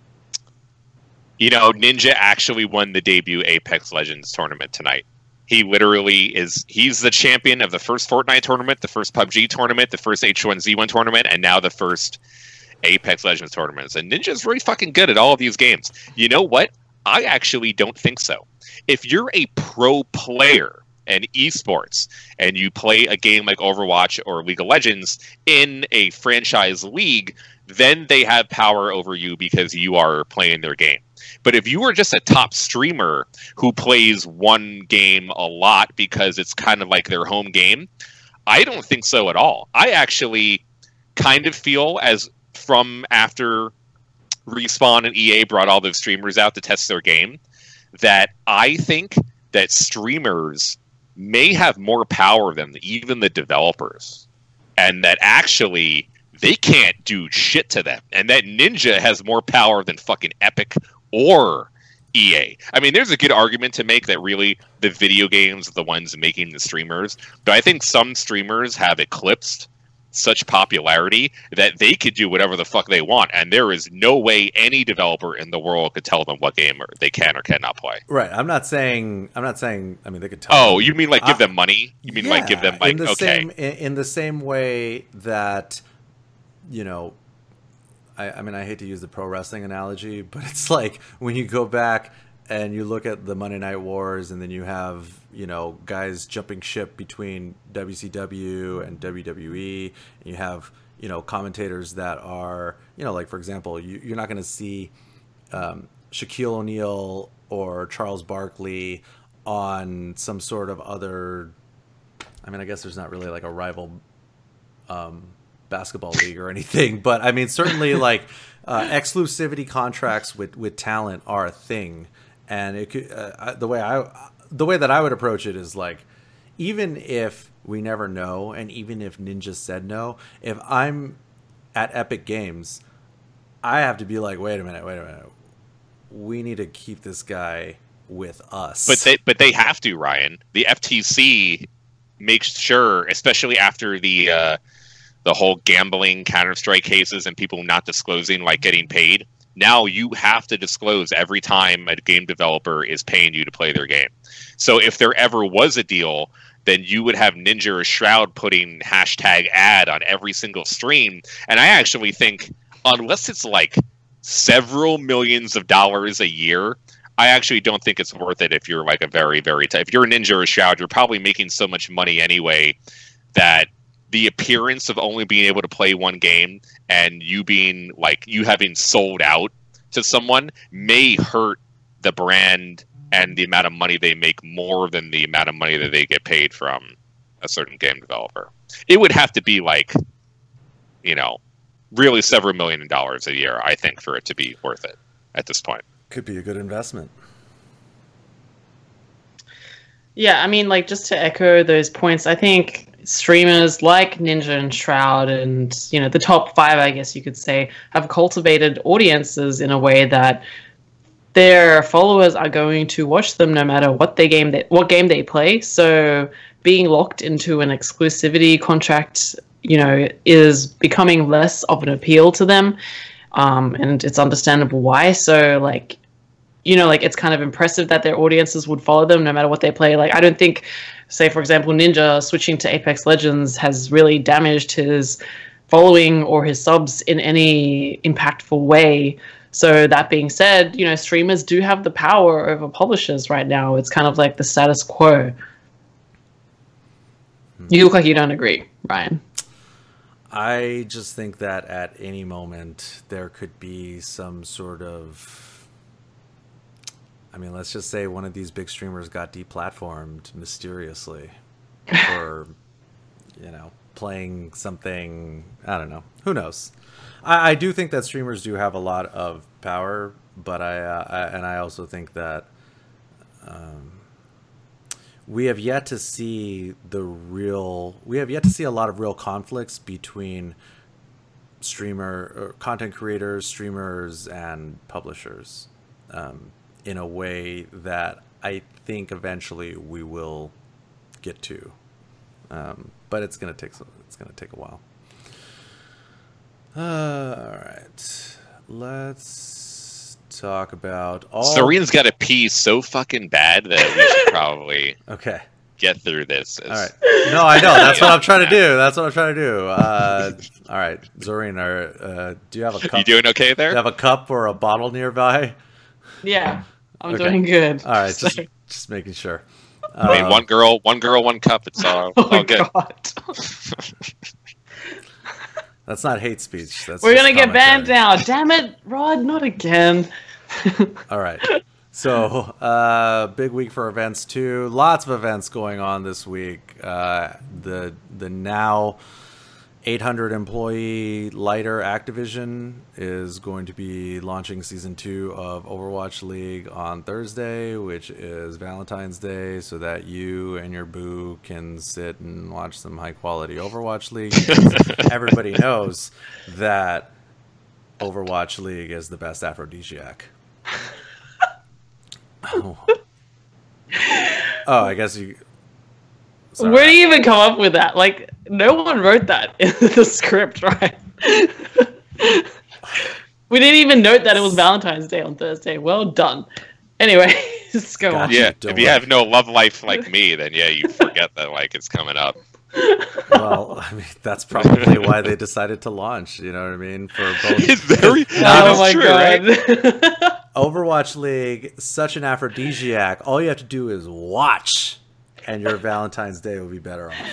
You know, Ninja actually won the debut Apex Legends tournament tonight. He literally he's the champion of the first Fortnite tournament, the first PUBG tournament, the first H1Z1 tournament, and now the first Apex Legends tournaments. And Ninja's really fucking good at all of these games. You know what? I actually don't think so. If you're a pro player and esports and you play a game like Overwatch or League of Legends in a franchise league, then they have power over you because you are playing their game. But if you are just a top streamer who plays one game a lot because it's kind of like their home game, I don't think so at all. I actually kind of feel as from after Respawn and EA brought all those streamers out to test their game, that I think that streamers may have more power than even the developers, and that actually they can't do shit to them, and that Ninja has more power than fucking Epic or EA. I mean, there's a good argument to make that really the video games are the ones making the streamers, but I think some streamers have eclipsed such popularity that they could do whatever the fuck they want, and there is no way any developer in the world could tell them what game they can or cannot play. Right. I'm not saying. I mean, they could tell. Oh, you mean like give them money? You mean like give them like in the same way that, you know, I mean, I hate to use the pro wrestling analogy, but it's like when you go back and you look at the Monday Night Wars, and then you have, you know, guys jumping ship between WCW and WWE, and you have, you know, commentators that are, you know, like, for example, you're not going to see Shaquille O'Neal or Charles Barkley on some sort of other. I mean, I guess there's not really like a rival basketball league or anything, but I mean, certainly like exclusivity contracts with talent are a thing, and it could the way that I would approach it is like, even if we never know, and even if Ninja said no, if I'm at Epic Games, I have to be like, wait a minute, we need to keep this guy with us. But they have to, Ryan. The FTC makes sure, especially after the whole gambling Counter-Strike cases and people not disclosing, like getting paid. Now you have to disclose every time a game developer is paying you to play their game. So if there ever was a deal, then you would have Ninja or Shroud putting #ad on every single stream. And I actually think, unless it's like several millions of dollars a year, I actually don't think it's worth it if you're like a very, very if you're a Ninja or Shroud, you're probably making so much money anyway that the appearance of only being able to play one game and you being like, you having sold out to someone may hurt the brand and the amount of money they make more than the amount of money that they get paid from a certain game developer. It would have to be like, really several million dollars a year, I think, for it to be worth it at this point. Could be a good investment. Yeah, I mean, like, just to echo those points, I think streamers like Ninja and Shroud and, the top 5, I guess you could say, have cultivated audiences in a way that their followers are going to watch them no matter what game they play. So being locked into an exclusivity contract, is becoming less of an appeal to them. And it's understandable why. So it's kind of impressive that their audiences would follow them no matter what they play. Like, I don't think, say, for example, Ninja switching to Apex Legends has really damaged his following or his subs in any impactful way. So that being said, streamers do have the power over publishers right now. It's kind of like the status quo. You look like you don't agree, Ryan. I just think that at any moment there could be some sort of... I mean, let's just say one of these big streamers got deplatformed mysteriously for, playing something. I don't know. Who knows? I do think that streamers do have a lot of power, but I also think that we have yet to see a lot of real conflicts between content creators, streamers, and publishers, in a way that I think eventually we will get to, but it's gonna take a while. All right, let's talk about Serene's got to pee so fucking bad that we should probably get through this. All right. No, I know. That's what I'm trying to do. All right, Zorine, do you have a cup? You doing okay there? Do you have a cup or a bottle nearby? Yeah, I'm doing good. All right, just making sure. I mean, one girl, one cup. It's all good. God. That's not hate speech. We're gonna get banned now. Damn it, Rod! Not again. All right. So, big week for events too. Lots of events going on this week. The now 800 employee lighter Activision is going to be launching season 2 of Overwatch League on Thursday, which is Valentine's Day, so that you and your boo can sit and watch some high quality Overwatch League. Everybody knows that Overwatch League is the best aphrodisiac. Oh, I guess you... Sorry. Where do you even come up with that? Like, no one wrote that in the script, right? We didn't even note that it was Valentine's Day on Thursday. Well done. Anyway, just go on. Yeah, if you have no love life like me, then yeah, you forget that it's coming up. Well, I mean, that's probably why they decided to launch. You know what I mean? For both. It's very. Oh my god! Right? Overwatch League, such an aphrodisiac. All you have to do is watch, and your Valentine's Day will be better off.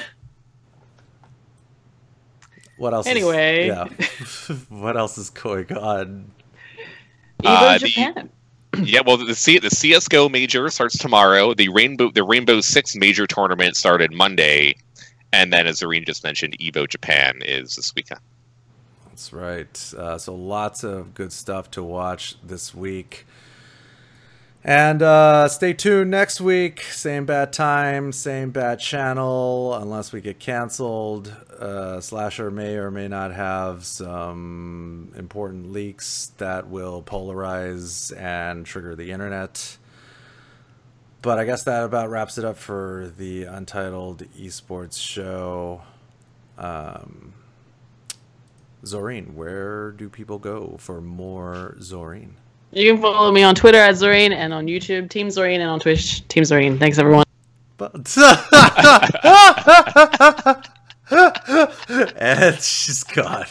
What else? Anyway, What else is going on? Evo Japan. Yeah, well, the CS:GO major starts tomorrow. The Rainbow Six major tournament started Monday, and then, as Zareen just mentioned, Evo Japan is this weekend. That's right. So lots of good stuff to watch this week. And stay tuned next week. Same bad time, same bad channel. Unless we get canceled, Slasher may or may not have some important leaks that will polarize and trigger the internet. But I guess that about wraps it up for the Untitled Esports show. Zorine, where do people go for more Zorine? You can follow me on Twitter at Zorine, and on YouTube, Team Zorine, and on Twitch, Team Zorine. Thanks, everyone. And she's gone.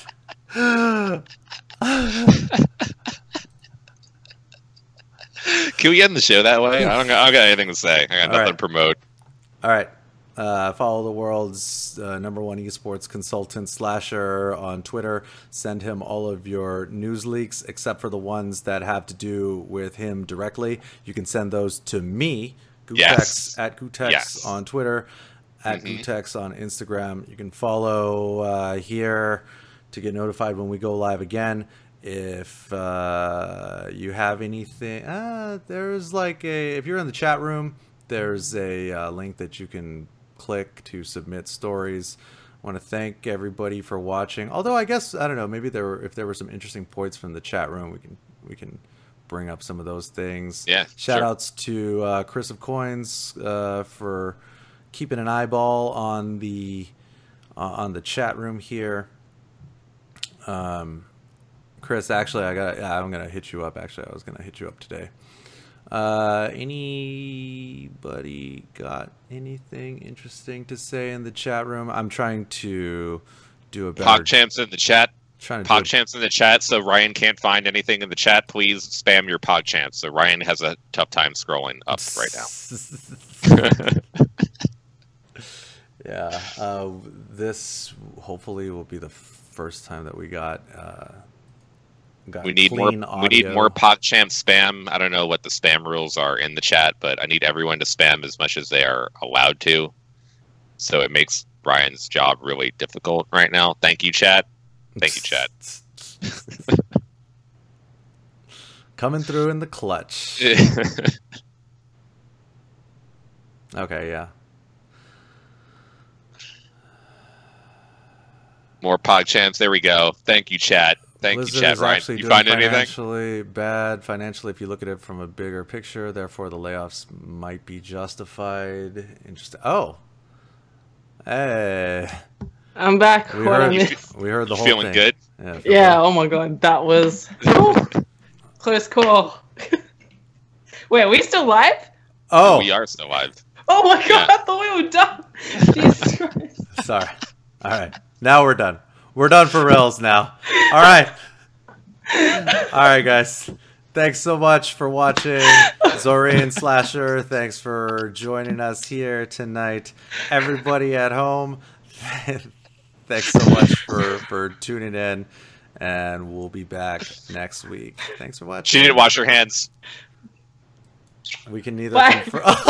Can we end the show that way? I don't got anything to say. I got nothing to promote. All right. Follow the world's number one esports consultant, Slasher, on Twitter. Send him all of your news leaks, except for the ones that have to do with him directly. You can send those to me, Gootex, at Gootex on Twitter, at Gootex on Instagram. You can follow here to get notified when we go live again. If you have anything, there's like if you're in the chat room, there's a link that you can click to submit stories. I want to thank everybody for watching. Although I guess, I don't know, maybe if there were some interesting points from the chat room, we can bring up some of those things. Yeah. Shout outs to Chris of Coins for keeping an eyeball on the chat room here. Chris, actually, I'm gonna hit you up. Actually, I was gonna hit you up today. Anybody got anything interesting to say in the chat room? I'm trying to do a better... PogChamps in the chat. PogChamps in the chat, so Ryan can't find anything in the chat. Please spam your PogChamps. So Ryan has a tough time scrolling up right now. Yeah. This hopefully will be the first time that we got we need more PogChamp spam. I don't know what the spam rules are in the chat, but I need everyone to spam as much as they are allowed to. So it makes Ryan's job really difficult right now. Thank you, chat. Thank you, chat. Coming through in the clutch. Okay, yeah. More PogChamps. There we go. Thank you, chat. Thank Blizzard you, Chad. Ryan, you find anything? Financially bad. Financially, if you look at it from a bigger picture, therefore the layoffs might be justified. Interesting. Oh, hey, I'm back. We heard the whole feeling thing. Good? Yeah. Oh my god, that was close call. Wait, are we still live? Oh, we are still live. Oh my god, I thought we were done. Jesus Christ. Sorry. All right, now we're done. We're done for reals now. All right. All right, guys. Thanks so much for watching. Zorine, Slasher, thanks for joining us here tonight. Everybody at home, thanks so much for tuning in. And we'll be back next week. Thanks for watching. She didn't wash her hands. We can neither confirm. Oh,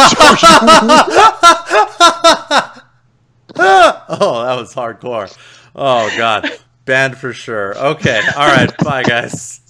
that was hardcore. Oh, God. Banned for sure. Okay. All right. Bye, guys.